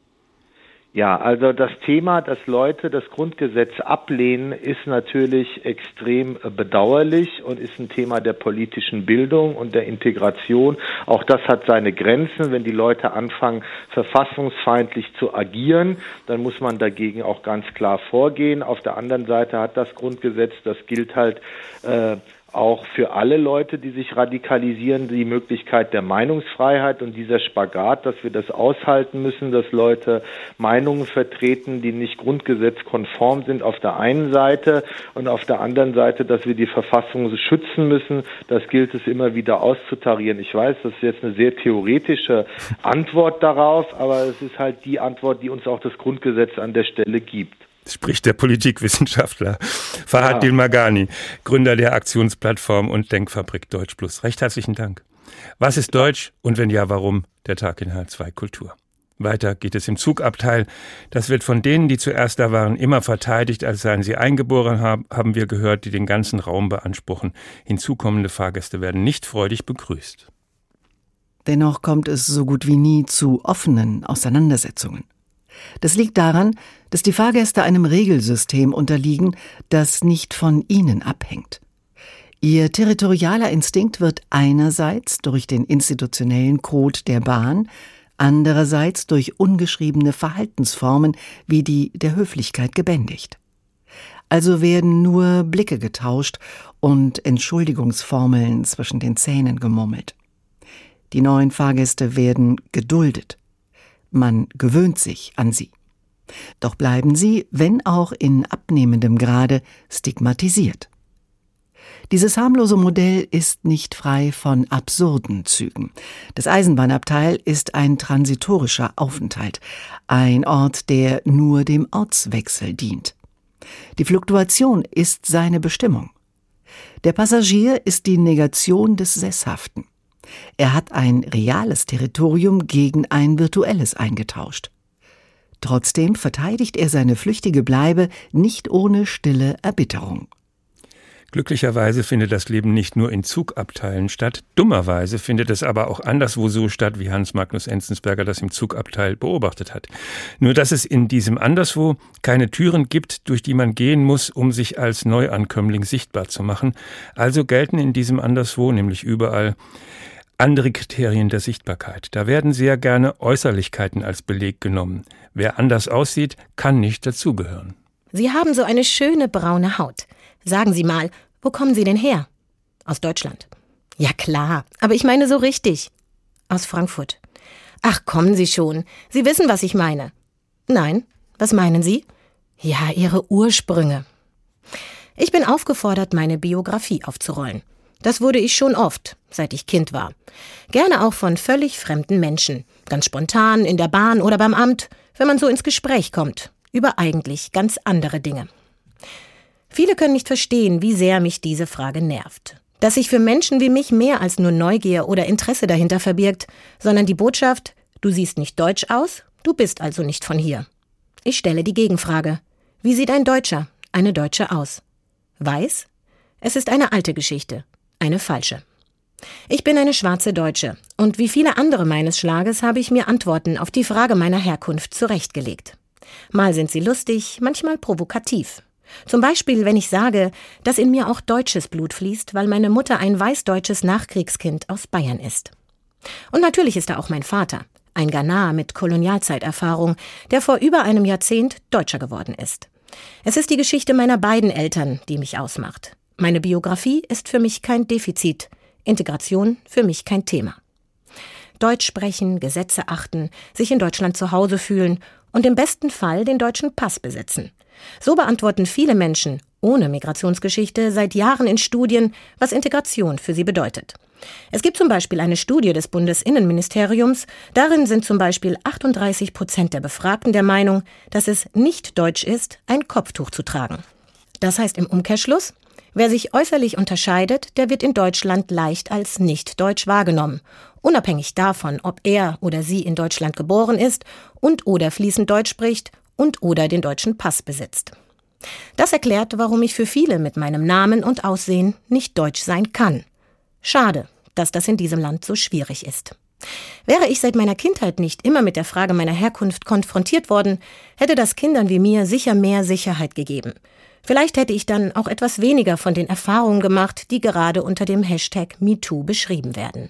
Ja, also das Thema, dass Leute das Grundgesetz ablehnen, ist natürlich extrem bedauerlich und ist ein Thema der politischen Bildung und der Integration. Auch das hat seine Grenzen. Wenn die Leute anfangen, verfassungsfeindlich zu agieren, dann muss man dagegen auch ganz klar vorgehen. Auf der anderen Seite hat das Grundgesetz, das gilt halt äh, auch für alle Leute, die sich radikalisieren, die Möglichkeit der Meinungsfreiheit und dieser Spagat, dass wir das aushalten müssen, dass Leute Meinungen vertreten, die nicht grundgesetzkonform sind auf der einen Seite und auf der anderen Seite, dass wir die Verfassung schützen müssen. Das gilt es immer wieder auszutarieren. Ich weiß, das ist jetzt eine sehr theoretische Antwort darauf, aber es ist halt die Antwort, die uns auch das Grundgesetz an der Stelle gibt. Spricht der Politikwissenschaftler Farhad ja. Dilmagani, Gründer der Aktionsplattform und Denkfabrik Deutsch Plus. Recht herzlichen Dank. Was ist Deutsch und wenn ja, warum? Der Tag in H R zwei Kultur. Weiter geht es im Zugabteil. Das wird von denen, die zuerst da waren, immer verteidigt, als seien sie eingeboren, haben, haben wir gehört, die den ganzen Raum beanspruchen. Hinzukommende Fahrgäste werden nicht freudig begrüßt. Dennoch kommt es so gut wie nie zu offenen Auseinandersetzungen. Das liegt daran, dass die Fahrgäste einem Regelsystem unterliegen, das nicht von ihnen abhängt. Ihr territorialer Instinkt wird einerseits durch den institutionellen Code der Bahn, andererseits durch ungeschriebene Verhaltensformen wie die der Höflichkeit gebändigt. Also werden nur Blicke getauscht und Entschuldigungsformeln zwischen den Zähnen gemurmelt. Die neuen Fahrgäste werden geduldet. Man gewöhnt sich an sie. Doch bleiben sie, wenn auch in abnehmendem Grade, stigmatisiert. Dieses harmlose Modell ist nicht frei von absurden Zügen. Das Eisenbahnabteil ist ein transitorischer Aufenthalt, ein Ort, der nur dem Ortswechsel dient. Die Fluktuation ist seine Bestimmung. Der Passagier ist die Negation des Sesshaften. Er hat ein reales Territorium gegen ein virtuelles eingetauscht. Trotzdem verteidigt er seine flüchtige Bleibe nicht ohne stille Erbitterung. Glücklicherweise findet das Leben nicht nur in Zugabteilen statt. Dummerweise findet es aber auch anderswo so statt, wie Hans Magnus Enzensberger das im Zugabteil beobachtet hat. Nur dass es in diesem Anderswo keine Türen gibt, durch die man gehen muss, um sich als Neuankömmling sichtbar zu machen. Also gelten in diesem Anderswo, nämlich überall, andere Kriterien der Sichtbarkeit. Da werden sehr gerne Äußerlichkeiten als Beleg genommen. Wer anders aussieht, kann nicht dazugehören. Sie haben so eine schöne braune Haut. Sagen Sie mal, wo kommen Sie denn her? Aus Deutschland. Ja klar, aber ich meine so richtig. Aus Frankfurt. Ach, kommen Sie schon. Sie wissen, was ich meine. Nein, was meinen Sie? Ja, Ihre Ursprünge. Ich bin aufgefordert, meine Biografie aufzurollen. Das wurde ich schon oft, seit ich Kind war. Gerne auch von völlig fremden Menschen. Ganz spontan, in der Bahn oder beim Amt, wenn man so ins Gespräch kommt. Über eigentlich ganz andere Dinge. Viele können nicht verstehen, wie sehr mich diese Frage nervt. Dass sich für Menschen wie mich mehr als nur Neugier oder Interesse dahinter verbirgt, sondern die Botschaft, du siehst nicht deutsch aus, du bist also nicht von hier. Ich stelle die Gegenfrage. Wie sieht ein Deutscher, eine Deutsche aus? Weiß? Es ist eine alte Geschichte. Eine falsche. Ich bin eine schwarze Deutsche und wie viele andere meines Schlages habe ich mir Antworten auf die Frage meiner Herkunft zurechtgelegt. Mal sind sie lustig, manchmal provokativ. Zum Beispiel, wenn ich sage, dass in mir auch deutsches Blut fließt, weil meine Mutter ein weißdeutsches Nachkriegskind aus Bayern ist. Und natürlich ist da auch mein Vater, ein Ghanaer mit Kolonialzeiterfahrung, der vor über einem Jahrzehnt Deutscher geworden ist. Es ist die Geschichte meiner beiden Eltern, die mich ausmacht. Meine Biografie ist für mich kein Defizit, Integration für mich kein Thema. Deutsch sprechen, Gesetze achten, sich in Deutschland zu Hause fühlen und im besten Fall den deutschen Pass besitzen. So beantworten viele Menschen ohne Migrationsgeschichte seit Jahren in Studien, was Integration für sie bedeutet. Es gibt zum Beispiel eine Studie des Bundesinnenministeriums, darin sind zum Beispiel achtunddreißig Prozent der Befragten der Meinung, dass es nicht deutsch ist, ein Kopftuch zu tragen. Das heißt im Umkehrschluss, wer sich äußerlich unterscheidet, der wird in Deutschland leicht als nicht deutsch wahrgenommen, unabhängig davon, ob er oder sie in Deutschland geboren ist und oder fließend Deutsch spricht und oder den deutschen Pass besitzt. Das erklärt, warum ich für viele mit meinem Namen und Aussehen nicht deutsch sein kann. Schade, dass das in diesem Land so schwierig ist. Wäre ich seit meiner Kindheit nicht immer mit der Frage meiner Herkunft konfrontiert worden, hätte das Kindern wie mir sicher mehr Sicherheit gegeben. Vielleicht hätte ich dann auch etwas weniger von den Erfahrungen gemacht, die gerade unter dem Hashtag MeToo beschrieben werden.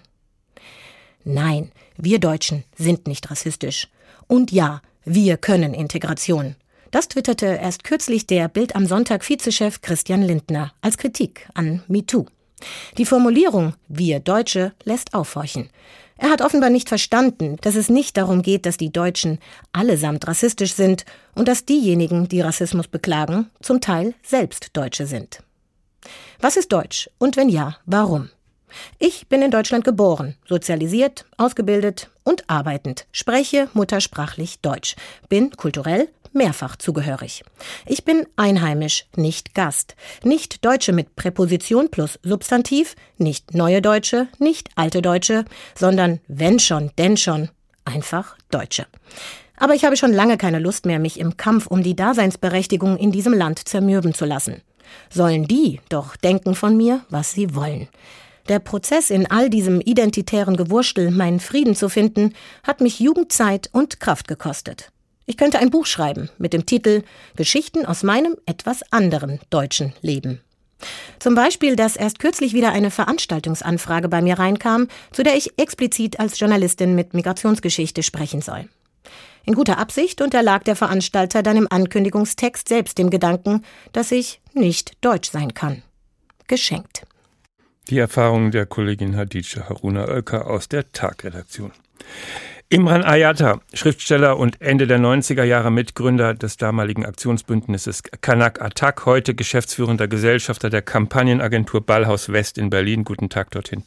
Nein, wir Deutschen sind nicht rassistisch. Und ja, wir können Integration. Das twitterte erst kürzlich der Bild am Sonntag Vizechef Christian Lindner als Kritik an MeToo. Die Formulierung »Wir Deutsche« lässt aufhorchen. Er hat offenbar nicht verstanden, dass es nicht darum geht, dass die Deutschen allesamt rassistisch sind und dass diejenigen, die Rassismus beklagen, zum Teil selbst Deutsche sind. Was ist Deutsch und wenn ja, warum? Ich bin in Deutschland geboren, sozialisiert, ausgebildet und arbeitend, spreche muttersprachlich Deutsch, bin kulturell mehrfach zugehörig. Ich bin einheimisch, nicht Gast, nicht Deutsche mit Präposition plus Substantiv, nicht neue Deutsche, nicht alte Deutsche, sondern wenn schon, denn schon, einfach Deutsche. Aber ich habe schon lange keine Lust mehr, mich im Kampf um die Daseinsberechtigung in diesem Land zermürben zu lassen. Sollen die doch denken von mir, was sie wollen. Der Prozess, in all diesem identitären Gewurstel meinen Frieden zu finden, hat mich Jugendzeit und Kraft gekostet. Ich könnte ein Buch schreiben mit dem Titel »Geschichten aus meinem etwas anderen deutschen Leben«. Zum Beispiel, dass erst kürzlich wieder eine Veranstaltungsanfrage bei mir reinkam, zu der ich explizit als Journalistin mit Migrationsgeschichte sprechen soll. In guter Absicht unterlag der Veranstalter dann im Ankündigungstext selbst dem Gedanken, dass ich nicht deutsch sein kann. Geschenkt. Die Erfahrungen der Kollegin Hatice Haruna Oelker aus der Tag-Redaktion. Imran Ayata, Schriftsteller und Ende der neunziger Jahre Mitgründer des damaligen Aktionsbündnisses Kanak Attac, heute geschäftsführender Gesellschafter der Kampagnenagentur Ballhaus West in Berlin. Guten Tag dorthin.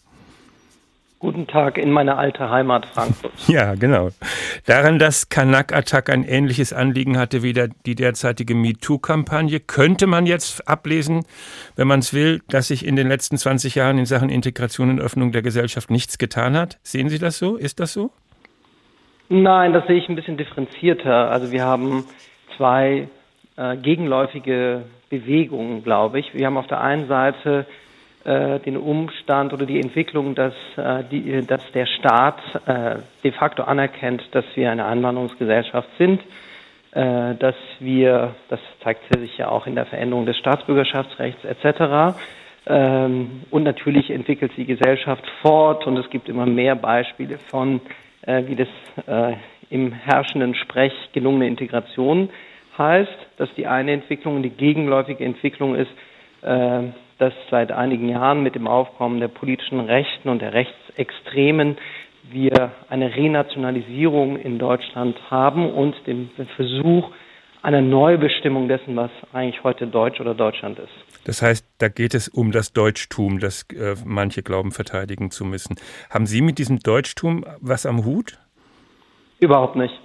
Guten Tag in meine alte Heimat Frankfurt. Ja, genau. Daran, dass Kanak Attac ein ähnliches Anliegen hatte wie der, die derzeitige MeToo-Kampagne, könnte man jetzt ablesen, wenn man es will, dass sich in den letzten zwanzig Jahren in Sachen Integration und Öffnung der Gesellschaft nichts getan hat. Sehen Sie das so? Ist das so? Nein, das sehe ich ein bisschen differenzierter. Also wir haben zwei äh, gegenläufige Bewegungen, glaube ich. Wir haben auf der einen Seite äh, den Umstand oder die Entwicklung, dass, äh, die, dass der Staat äh, de facto anerkennt, dass wir eine Einwanderungsgesellschaft sind, äh, dass wir, das zeigt sich ja auch in der Veränderung des Staatsbürgerschaftsrechts et cetera. Ähm, und natürlich entwickelt sich die Gesellschaft fort und es gibt immer mehr Beispiele von, äh, wie das äh, im herrschenden Sprech gelungene Integration heißt, dass die eine Entwicklung, die gegenläufige Entwicklung ist, äh, dass seit einigen Jahren mit dem Aufkommen der politischen Rechten und der Rechtsextremen wir eine Renationalisierung in Deutschland haben und den Versuch einer Neubestimmung dessen, was eigentlich heute Deutsch oder Deutschland ist. Das heißt, da geht es um das Deutschtum, das äh, manche glauben, verteidigen zu müssen. Haben Sie mit diesem Deutschtum was am Hut? Überhaupt nicht.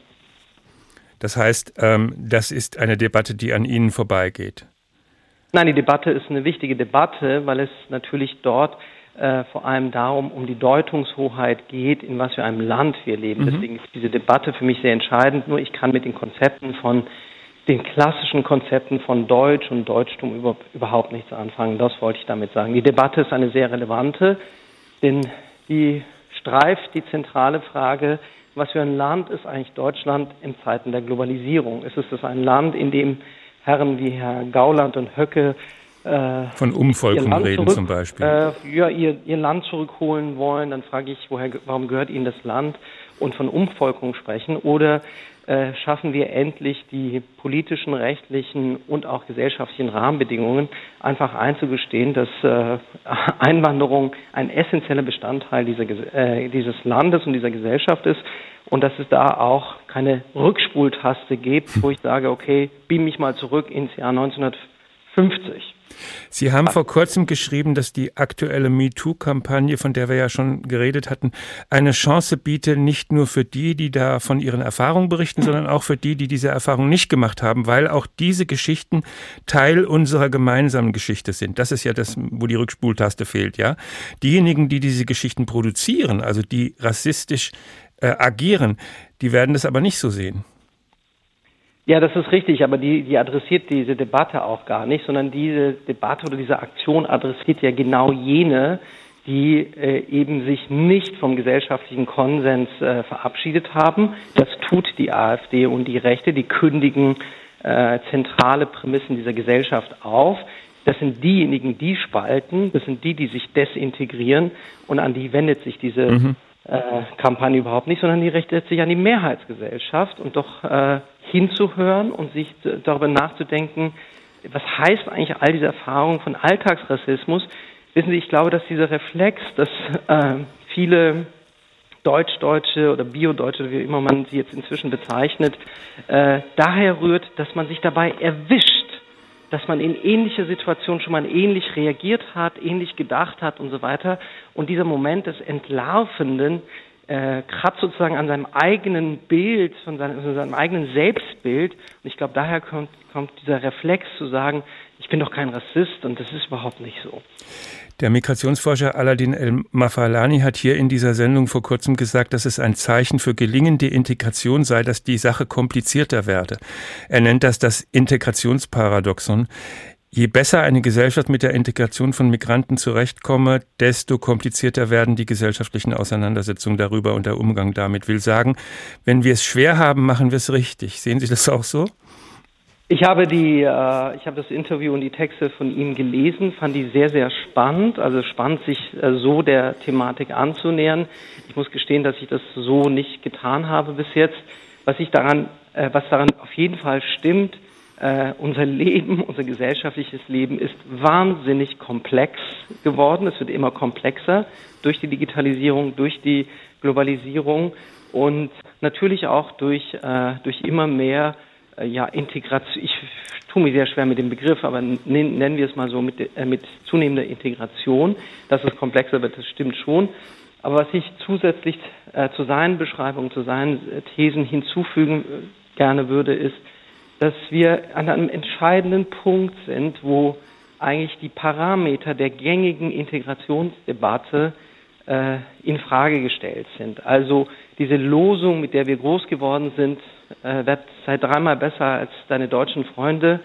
Das heißt, ähm, das ist eine Debatte, die an Ihnen vorbeigeht. Nein, die Debatte ist eine wichtige Debatte, weil es natürlich dort äh, vor allem darum, um die Deutungshoheit geht, in was für einem Land wir leben. Mhm. Deswegen ist diese Debatte für mich sehr entscheidend. Nur ich kann mit den Konzepten von, den klassischen Konzepten von Deutsch und Deutschtum über, überhaupt nichts anfangen. Das wollte ich damit sagen. Die Debatte ist eine sehr relevante, denn die streift die zentrale Frage, was für ein Land ist eigentlich Deutschland in Zeiten der Globalisierung? Ist es ein Land, in dem Herren wie Herr Gauland und Höcke äh, von Umvolkung reden zurück, zum Beispiel. Äh, ja, ihr, ihr Land zurückholen wollen, dann frage ich, woher, warum gehört Ihnen das Land? Und von Umvolkung sprechen. Oder äh, schaffen wir endlich die politischen, rechtlichen und auch gesellschaftlichen Rahmenbedingungen einfach einzugestehen, dass äh, Einwanderung ein essentieller Bestandteil dieser, äh, dieses Landes und dieser Gesellschaft ist. Und dass es da auch keine Rückspultaste gibt, wo ich sage, okay, beam mich mal zurück ins Jahr neunzehnhundertfünfzig. Sie haben vor kurzem geschrieben, dass die aktuelle MeToo-Kampagne, von der wir ja schon geredet hatten, eine Chance bietet, nicht nur für die, die da von ihren Erfahrungen berichten, sondern auch für die, die diese Erfahrung nicht gemacht haben, weil auch diese Geschichten Teil unserer gemeinsamen Geschichte sind. Das ist ja das, wo die Rückspultaste fehlt, ja. Diejenigen, die diese Geschichten produzieren, also die rassistisch äh, agieren, die werden das aber nicht so sehen. Ja, das ist richtig, aber die, die adressiert diese Debatte auch gar nicht, sondern diese Debatte oder diese Aktion adressiert ja genau jene, die äh, eben sich nicht vom gesellschaftlichen Konsens äh, verabschiedet haben. Das tut die AfD und die Rechte, die kündigen äh, zentrale Prämissen dieser Gesellschaft auf. Das sind diejenigen, die spalten, das sind die, die sich desintegrieren und an die wendet sich diese mhm. äh, Kampagne überhaupt nicht, sondern die richtet sich an die Mehrheitsgesellschaft und doch äh, hinzuhören und sich darüber nachzudenken, was heißt eigentlich all diese Erfahrungen von Alltagsrassismus. Wissen Sie, ich glaube, dass dieser Reflex, dass äh, viele Deutsch-Deutsche oder Bio-Deutsche, wie immer man sie jetzt inzwischen bezeichnet, äh, daher rührt, dass man sich dabei erwischt, dass man in ähnliche Situationen schon mal ähnlich reagiert hat, ähnlich gedacht hat und so weiter. Und dieser Moment des Entlarvenden äh, kratzt sozusagen an seinem eigenen Bild, von seinem, von seinem eigenen Selbstbild. Und ich glaube, daher kommt, kommt dieser Reflex zu sagen, ich bin doch kein Rassist und das ist überhaupt nicht so. Der Migrationsforscher Aladin El-Mafalani hat hier in dieser Sendung vor kurzem gesagt, dass es ein Zeichen für gelingende Integration sei, dass die Sache komplizierter werde. Er nennt das das Integrationsparadoxon. Je besser eine Gesellschaft mit der Integration von Migranten zurechtkomme, desto komplizierter werden die gesellschaftlichen Auseinandersetzungen darüber und der Umgang damit. Will sagen, wenn wir es schwer haben, machen wir es richtig. Sehen Sie das auch so? Ich habe die, äh, ich habe das Interview und die Texte von ihm gelesen, fand die sehr, sehr spannend. Also spannend, sich äh, so der Thematik anzunähern. Ich muss gestehen, dass ich das so nicht getan habe bis jetzt. Was ich daran, äh, was daran auf jeden Fall stimmt, äh, unser Leben, unser gesellschaftliches Leben ist wahnsinnig komplex geworden. Es wird immer komplexer durch die Digitalisierung, durch die Globalisierung und natürlich auch durch, äh, durch immer mehr ja, Integration, ich tue mir sehr schwer mit dem Begriff, aber nennen wir es mal so, mit, äh, mit zunehmender Integration, dass es komplexer wird, das stimmt schon. Aber was ich zusätzlich äh, zu seinen Beschreibungen, zu seinen äh, Thesen hinzufügen äh, gerne würde, ist, dass wir an einem entscheidenden Punkt sind, wo eigentlich die Parameter der gängigen Integrationsdebatte äh, in Frage gestellt sind. Also diese Losung, mit der wir groß geworden sind, äh, werd sei dreimal besser als deine deutschen Freunde,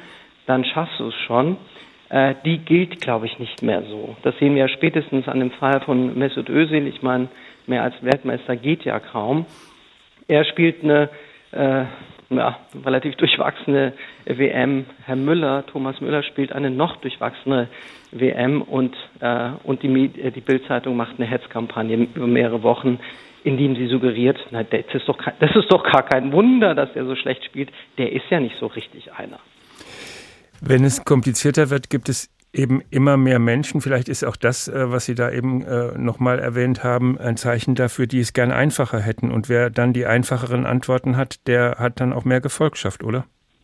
dann schaffst du es schon, äh, die gilt, glaube ich, nicht mehr so. Das sehen wir ja spätestens an dem Fall von Mesut Özil. Ich meine, mehr als Weltmeister geht ja kaum. Er spielt eine äh, ja, relativ durchwachsene W M. Herr Müller, Thomas Müller, spielt eine noch durchwachsene W M und, äh, und die, die Bild-Zeitung macht eine Hetzkampagne über mehrere Wochen, in dem sie suggeriert, na, das ist doch kein, das ist doch gar kein Wunder, dass der so schlecht spielt. Der ist ja nicht so richtig einer. Wenn es komplizierter wird, gibt es eben immer mehr Menschen. Vielleicht ist auch das, was Sie da eben nochmal erwähnt haben, ein Zeichen dafür, die es gern einfacher hätten. Und wer dann die einfacheren Antworten hat, der hat dann auch mehr Gefolgschaft, oder?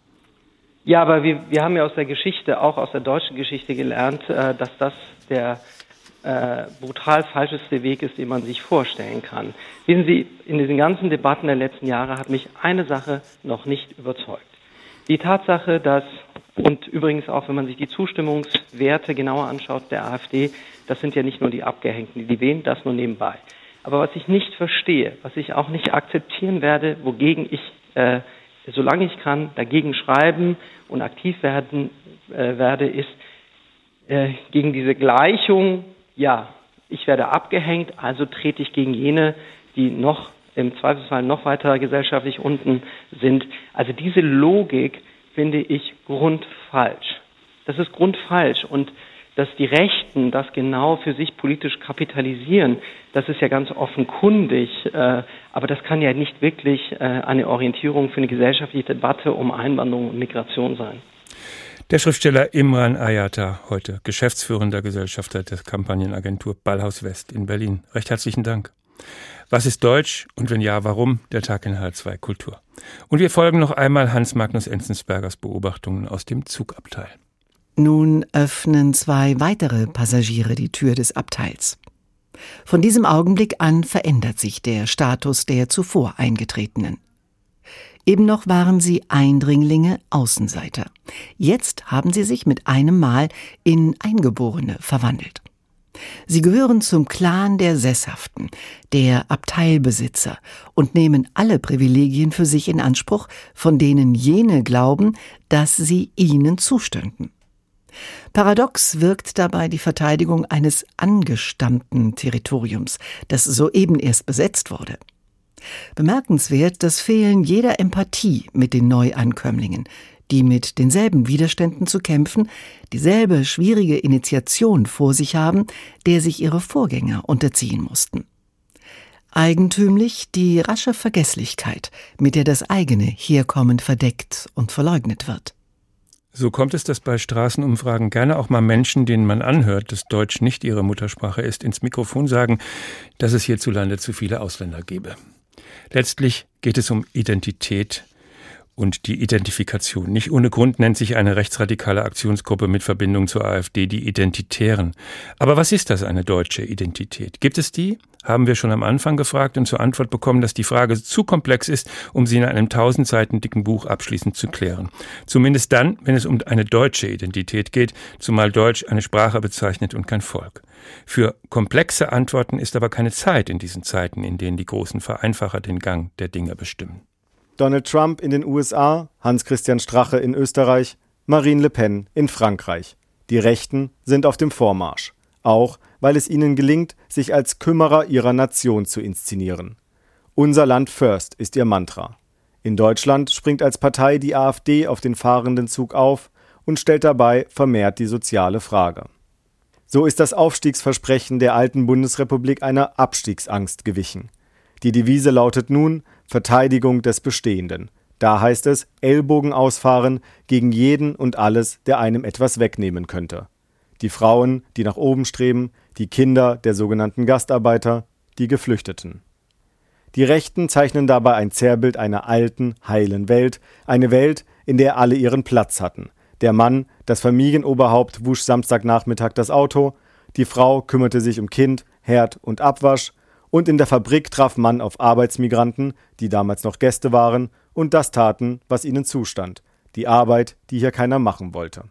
Ja, aber wir, wir haben ja aus der Geschichte, auch aus der deutschen Geschichte gelernt, dass das der äh, brutal falscheste Weg ist, den man sich vorstellen kann. Wissen Sie, in diesen ganzen Debatten der letzten Jahre hat mich eine Sache noch nicht überzeugt. Die Tatsache, dass, und übrigens auch, wenn man sich die Zustimmungswerte genauer anschaut der AfD, das sind ja nicht nur die Abgehängten, die die wählen, das nur nebenbei. Aber was ich nicht verstehe, was ich auch nicht akzeptieren werde, wogegen ich, äh, solange ich kann, dagegen schreiben und aktiv werden äh, werde, ist äh, gegen diese Gleichung, ja, ich werde abgehängt, also trete ich gegen jene, die noch im Zweifelsfall noch weiter gesellschaftlich unten sind. Also diese Logik finde ich grundfalsch. Das ist grundfalsch. Und dass die Rechten das genau für sich politisch kapitalisieren, das ist ja ganz offenkundig. Aber das kann ja nicht wirklich eine Orientierung für eine gesellschaftliche Debatte um Einwanderung und Migration sein. Der Schriftsteller Imran Ayata, heute geschäftsführender Gesellschafter der Kampagnenagentur Ballhaus West in Berlin. Recht herzlichen Dank. Was ist Deutsch und wenn ja, warum? Der Tag in H R zwei Kultur. Und wir folgen noch einmal Hans-Magnus Enzensbergers Beobachtungen aus dem Zugabteil. Nun öffnen zwei weitere Passagiere die Tür des Abteils. Von diesem Augenblick an verändert sich der Status der zuvor Eingetretenen. Eben noch waren sie Eindringlinge, Außenseiter. Jetzt haben sie sich mit einem Mal in Eingeborene verwandelt. Sie gehören zum Clan der Sesshaften, der Abteilbesitzer und nehmen alle Privilegien für sich in Anspruch, von denen jene glauben, dass sie ihnen zustünden. Paradox wirkt dabei die Verteidigung eines angestammten Territoriums, das soeben erst besetzt wurde. Bemerkenswert das Fehlen jeder Empathie mit den Neuankömmlingen, die mit denselben Widerständen zu kämpfen, dieselbe schwierige Initiation vor sich haben, der sich ihre Vorgänger unterziehen mussten. Eigentümlich die rasche Vergesslichkeit, mit der das eigene Herkommen verdeckt und verleugnet wird. So kommt es, dass bei Straßenumfragen gerne auch mal Menschen, denen man anhört, dass Deutsch nicht ihre Muttersprache ist, ins Mikrofon sagen, dass es hierzulande zu viele Ausländer gebe. Letztlich geht es um Identität und die Identifikation. Nicht ohne Grund nennt sich eine rechtsradikale Aktionsgruppe mit Verbindung zur AfD die Identitären. Aber was ist das, eine deutsche Identität? Gibt es die? Haben wir schon am Anfang gefragt und zur Antwort bekommen, dass die Frage zu komplex ist, um sie in einem tausend Seiten dicken Buch abschließend zu klären. Zumindest dann, wenn es um eine deutsche Identität geht, zumal Deutsch eine Sprache bezeichnet und kein Volk. Für komplexe Antworten ist aber keine Zeit in diesen Zeiten, in denen die großen Vereinfacher den Gang der Dinge bestimmen. Donald Trump in den U S A, Hans-Christian Strache in Österreich, Marine Le Pen in Frankreich. Die Rechten sind auf dem Vormarsch. Auch, weil es ihnen gelingt, sich als Kümmerer ihrer Nation zu inszenieren. Unser Land first ist ihr Mantra. In Deutschland springt als Partei die AfD auf den fahrenden Zug auf und stellt dabei vermehrt die soziale Frage. So ist das Aufstiegsversprechen der alten Bundesrepublik einer Abstiegsangst gewichen. Die Devise lautet nun Verteidigung des Bestehenden. Da heißt es Ellbogen ausfahren gegen jeden und alles, der einem etwas wegnehmen könnte. Die Frauen, die nach oben streben, die Kinder der sogenannten Gastarbeiter, die Geflüchteten. Die Rechten zeichnen dabei ein Zerrbild einer alten, heilen Welt, eine Welt, in der alle ihren Platz hatten. Der Mann, das Familienoberhaupt, wusch Samstagnachmittag das Auto, die Frau kümmerte sich um Kind, Herd und Abwasch, und in der Fabrik traf man auf Arbeitsmigranten, die damals noch Gäste waren, und das taten, was ihnen zustand, die Arbeit, die hier keiner machen wollte.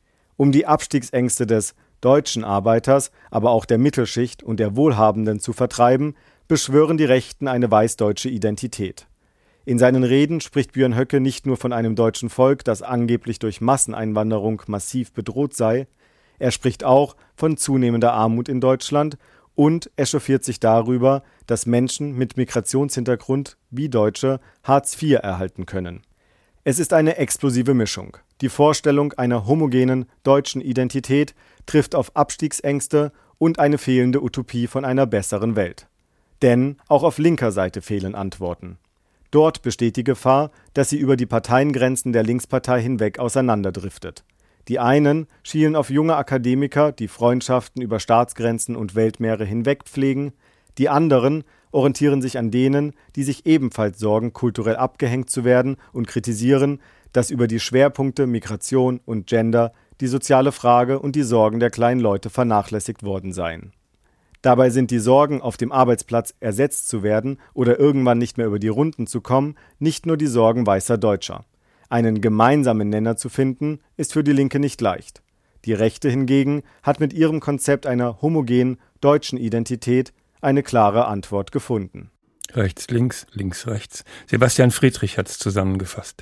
Um die Abstiegsängste des deutschen Arbeiters, aber auch der Mittelschicht und der Wohlhabenden zu vertreiben, beschwören die Rechten eine weißdeutsche Identität. In seinen Reden spricht Björn Höcke nicht nur von einem deutschen Volk, das angeblich durch Masseneinwanderung massiv bedroht sei, er spricht auch von zunehmender Armut in Deutschland und echauffiert sich darüber, dass Menschen mit Migrationshintergrund wie Deutsche Hartz vier erhalten können. Es ist eine explosive Mischung. Die Vorstellung einer homogenen deutschen Identität trifft auf Abstiegsängste und eine fehlende Utopie von einer besseren Welt. Denn auch auf linker Seite fehlen Antworten. Dort besteht die Gefahr, dass sie über die Parteiengrenzen der Linkspartei hinweg auseinanderdriftet. Die einen schielen auf junge Akademiker, die Freundschaften über Staatsgrenzen und Weltmeere hinweg pflegen, die anderen orientieren sich an denen, die sich ebenfalls sorgen, kulturell abgehängt zu werden und kritisieren, dass über die Schwerpunkte Migration und Gender die soziale Frage und die Sorgen der kleinen Leute vernachlässigt worden seien. Dabei sind die Sorgen, auf dem Arbeitsplatz ersetzt zu werden oder irgendwann nicht mehr über die Runden zu kommen, nicht nur die Sorgen weißer Deutscher. Einen gemeinsamen Nenner zu finden, ist für die Linke nicht leicht. Die Rechte hingegen hat mit ihrem Konzept einer homogenen deutschen Identität eine klare Antwort gefunden. Rechts, links, links, rechts. Sebastian Friedrich hat es zusammengefasst.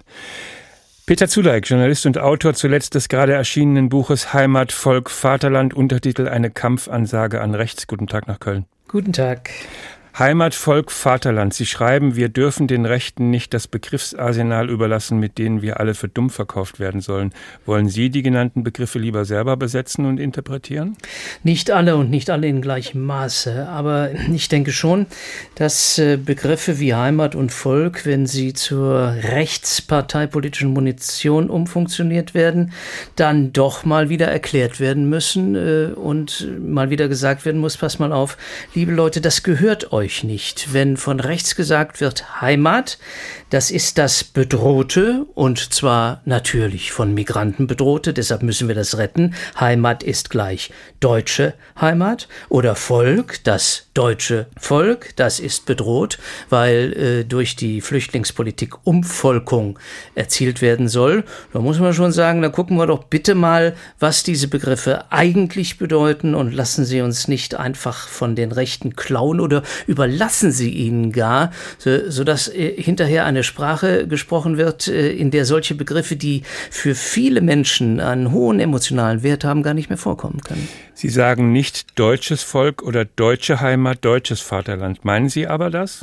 Peter Zuleik, Journalist und Autor zuletzt des gerade erschienenen Buches Heimat, Volk, Vaterland, Untertitel Eine Kampfansage an rechts. Guten Tag nach Köln. Guten Tag. Heimat, Volk, Vaterland. Sie schreiben, wir dürfen den Rechten nicht das Begriffsarsenal überlassen, mit denen wir alle für dumm verkauft werden sollen. Wollen Sie die genannten Begriffe lieber selber besetzen und interpretieren? Nicht alle und nicht alle in gleichem Maße. Aber ich denke schon, dass Begriffe wie Heimat und Volk, wenn sie zur rechtsparteipolitischen Munition umfunktioniert werden, dann doch mal wieder erklärt werden müssen und mal wieder gesagt werden muss, pass mal auf, liebe Leute, das gehört euch nicht. Wenn von rechts gesagt wird Heimat, das ist das Bedrohte und zwar natürlich von Migranten bedrohte, deshalb müssen wir das retten. Heimat ist gleich deutsche Heimat oder Volk, das deutsche Volk, das ist bedroht, weil äh, durch die Flüchtlingspolitik Umvolkung erzielt werden soll. Da muss man schon sagen, da gucken wir doch bitte mal, was diese Begriffe eigentlich bedeuten und lassen Sie uns nicht einfach von den Rechten klauen oder überlassen Sie ihnen gar, so, sodass äh, hinterher eine Sprache gesprochen wird, äh, in der solche Begriffe, die für viele Menschen einen hohen emotionalen Wert haben, gar nicht mehr vorkommen können. Sie sagen nicht deutsches Volk oder deutsche Heimat, deutsches Vaterland. Meinen Sie aber das?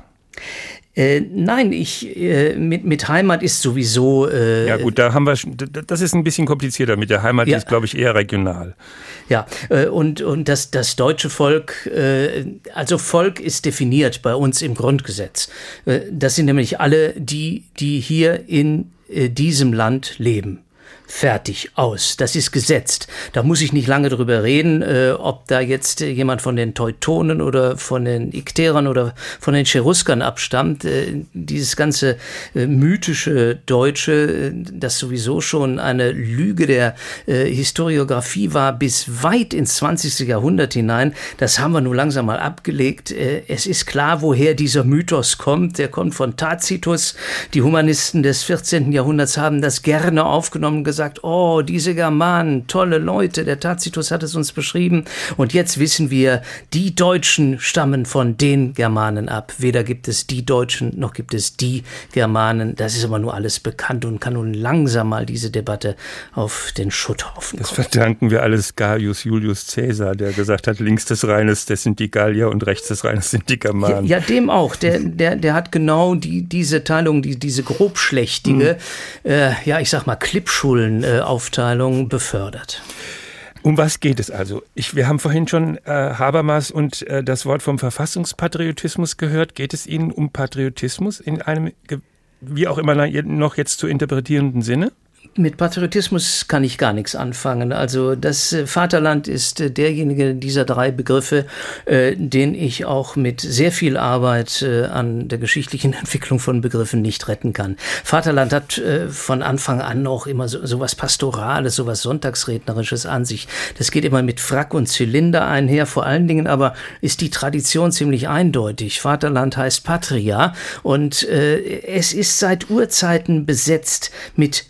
Äh, nein, ich äh, mit, mit Heimat ist sowieso... Äh, ja gut, da haben wir, das ist ein bisschen komplizierter. Mit der Heimat ja. ist, glaube ich, eher regional. Ja, äh, und, und das, das deutsche Volk, äh, also Volk ist definiert bei uns im Grundgesetz. Äh, das sind nämlich alle die, die hier in äh, diesem Land leben. Fertig, aus. Das ist gesetzt. Da muss ich nicht lange drüber reden, äh, ob da jetzt äh, jemand von den Teutonen oder von den Ikterern oder von den Cheruskern abstammt. Äh, dieses ganze äh, mythische Deutsche, äh, das sowieso schon eine Lüge der äh, Historiographie war, bis weit ins zwanzigste Jahrhundert hinein, das haben wir nun langsam mal abgelegt. Äh, es ist klar, woher dieser Mythos kommt. Der kommt von Tacitus. Die Humanisten des vierzehnten Jahrhunderts haben das gerne aufgenommen, gesagt, oh, diese Germanen, tolle Leute, der Tacitus hat es uns beschrieben und jetzt wissen wir, die Deutschen stammen von den Germanen ab. Weder gibt es die Deutschen, noch gibt es die Germanen. Das ist aber nur alles bekannt und kann nun langsam mal diese Debatte auf den Schutthaufen kommen. Das verdanken wir alles Gaius Julius Caesar, der gesagt hat, links des Rheines, das sind die Gallier und rechts des Rheines sind die Germanen. Ja, ja dem auch. Der, der, der hat genau die, diese Teilung, die, diese grobschlächtige, mhm. äh, ja, ich sag mal, Klippschulen Aufteilung befördert. Um was geht es also? Ich, wir haben vorhin schon äh, Habermas und äh, das Wort vom Verfassungspatriotismus gehört. Geht es Ihnen um Patriotismus in einem, wie auch immer noch jetzt zu interpretierenden Sinne? Mit Patriotismus kann ich gar nichts anfangen. Also das Vaterland ist derjenige dieser drei Begriffe, äh, den ich auch mit sehr viel Arbeit äh, an der geschichtlichen Entwicklung von Begriffen nicht retten kann. Vaterland hat äh, von Anfang an auch immer so, so was Pastorales, so was Sonntagsrednerisches an sich. Das geht immer mit Frack und Zylinder einher. Vor allen Dingen aber ist die Tradition ziemlich eindeutig. Vaterland heißt Patria und äh, es ist seit Urzeiten besetzt mit Militär.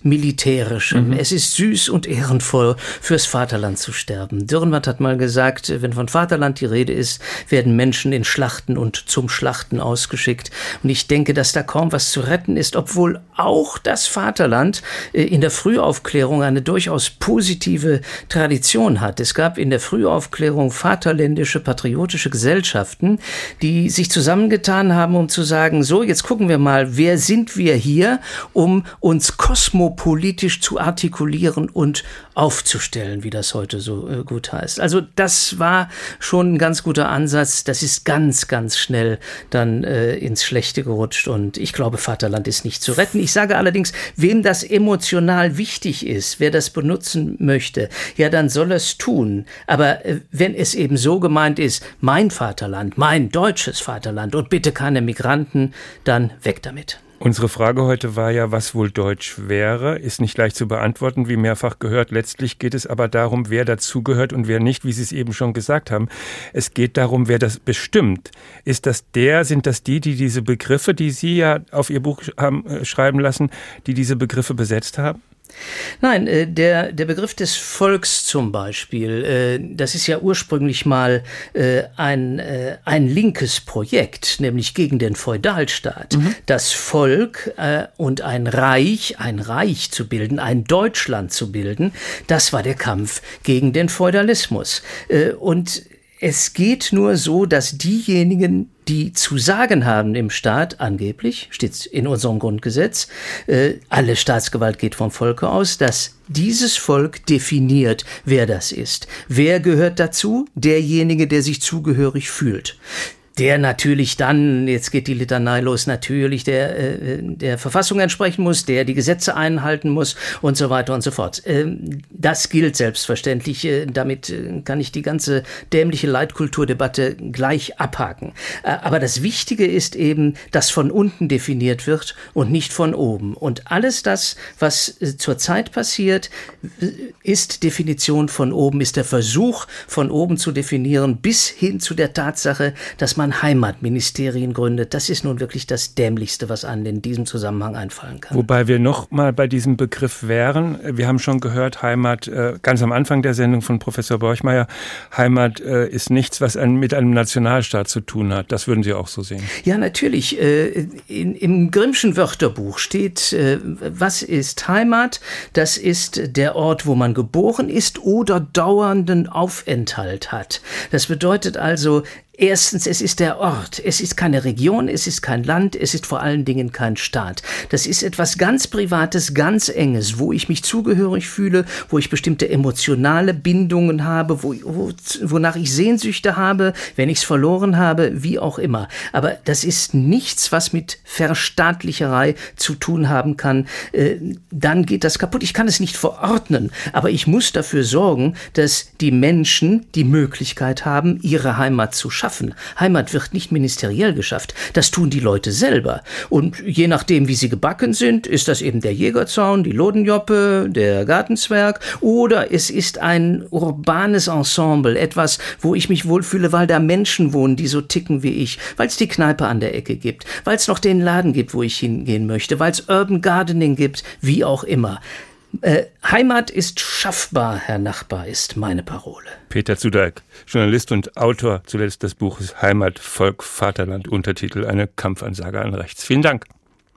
Militärischem. Mhm. Es ist süß und ehrenvoll, fürs Vaterland zu sterben. Dürrenmatt hat mal gesagt, wenn von Vaterland die Rede ist, werden Menschen in Schlachten und zum Schlachten ausgeschickt. Und ich denke, dass da kaum was zu retten ist, obwohl auch das Vaterland in der Frühaufklärung eine durchaus positive Tradition hat. Es gab in der Frühaufklärung vaterländische, patriotische Gesellschaften, die sich zusammengetan haben, um zu sagen, so, jetzt gucken wir mal, wer sind wir hier, um uns kosmopolitisch zu artikulieren und aufzustellen, wie das heute so äh, gut heißt. Also das war schon ein ganz guter Ansatz. Das ist ganz, ganz schnell dann äh, ins Schlechte gerutscht und ich glaube, Vaterland ist nicht zu retten. Ich sage allerdings, wem das emotional wichtig ist, wer das benutzen möchte, ja, dann soll es tun. Aber äh, wenn es eben so gemeint ist, mein Vaterland, mein deutsches Vaterland und bitte keine Migranten, dann weg damit. Unsere Frage heute war ja, was wohl Deutsch wäre. Ist nicht leicht zu beantworten, wie mehrfach gehört. Letztlich geht es aber darum, wer dazugehört und wer nicht, wie Sie es eben schon gesagt haben. Es geht darum, wer das bestimmt. Ist das der, sind das die, die diese Begriffe, die Sie ja auf Ihr Buch haben äh, schreiben lassen, die diese Begriffe besetzt haben? Nein, äh, der, der Begriff des Volks zum Beispiel, äh, das ist ja ursprünglich mal äh, ein, äh, ein linkes Projekt, nämlich gegen den Feudalstaat. Mhm. Das Volk äh, und ein Reich, ein Reich zu bilden, ein Deutschland zu bilden, das war der Kampf gegen den Feudalismus. Äh, und es geht nur so, dass diejenigen, die zu sagen haben im Staat, angeblich, steht in unserem Grundgesetz, äh, alle Staatsgewalt geht vom Volke aus, dass dieses Volk definiert, wer das ist. Wer gehört dazu? Derjenige, der sich zugehörig fühlt. Der natürlich dann, jetzt geht die Litanei los, natürlich der, äh, der Verfassung entsprechen muss, der die Gesetze einhalten muss und so weiter und so fort. Ähm, das gilt selbstverständlich. Äh, damit äh, kann ich die ganze dämliche Leitkulturdebatte gleich abhaken. Äh, aber das Wichtige ist eben, dass von unten definiert wird und nicht von oben. Und alles das, was äh, zurzeit passiert, äh, ist Definition von oben, ist der Versuch von oben zu definieren, bis hin zu der Tatsache, dass man Heimatministerien gründet. Das ist nun wirklich das Dämlichste, was einem in diesem Zusammenhang einfallen kann. Wobei wir noch mal bei diesem Begriff wären. Wir haben schon gehört, Heimat, äh, ganz am Anfang der Sendung von Professor Borchmeier, Heimat äh, ist nichts, was ein, mit einem Nationalstaat zu tun hat. Das würden Sie auch so sehen. Ja, natürlich. Äh, in, im Grimmschen Wörterbuch steht, äh, was ist Heimat? Das ist der Ort, wo man geboren ist oder dauernden Aufenthalt hat. Das bedeutet also, erstens, es ist der Ort, es ist keine Region, es ist kein Land, es ist vor allen Dingen kein Staat. Das ist etwas ganz Privates, ganz Enges, wo ich mich zugehörig fühle, wo ich bestimmte emotionale Bindungen habe, wo, wo, wonach ich Sehnsüchte habe, wenn ich es verloren habe, wie auch immer. Aber das ist nichts, was mit Verstaatlicherei zu tun haben kann. Äh, dann geht das kaputt. Ich kann es nicht verordnen, aber ich muss dafür sorgen, dass die Menschen die Möglichkeit haben, ihre Heimat zu schaffen. Heimat wird nicht ministeriell geschafft. Das tun die Leute selber. Und je nachdem, wie sie gebacken sind, ist das eben der Jägerzaun, die Lodenjoppe, der Gartenzwerg oder es ist ein urbanes Ensemble, etwas, wo ich mich wohlfühle, weil da Menschen wohnen, die so ticken wie ich, weil es die Kneipe an der Ecke gibt, weil es noch den Laden gibt, wo ich hingehen möchte, weil es Urban Gardening gibt, wie auch immer. Äh, Heimat ist schaffbar, Herr Nachbar, ist meine Parole. Peter Zudeik, Journalist und Autor zuletzt des Buches Heimat, Volk, Vaterland, Untertitel, eine Kampfansage an rechts. Vielen Dank.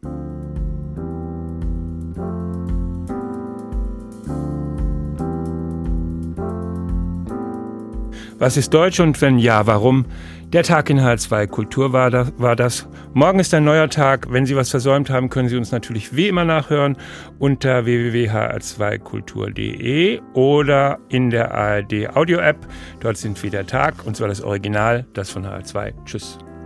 Was ist Deutsch und wenn ja, warum? Der Tag in H R zwei Kultur war das, war das. Morgen ist ein neuer Tag. Wenn Sie was versäumt haben, können Sie uns natürlich wie immer nachhören unter w w w punkt h r zwei kultur punkt d e oder in der A R D Audio App. Dort sind wir der Tag und zwar das Original, das von H R zwei. Tschüss.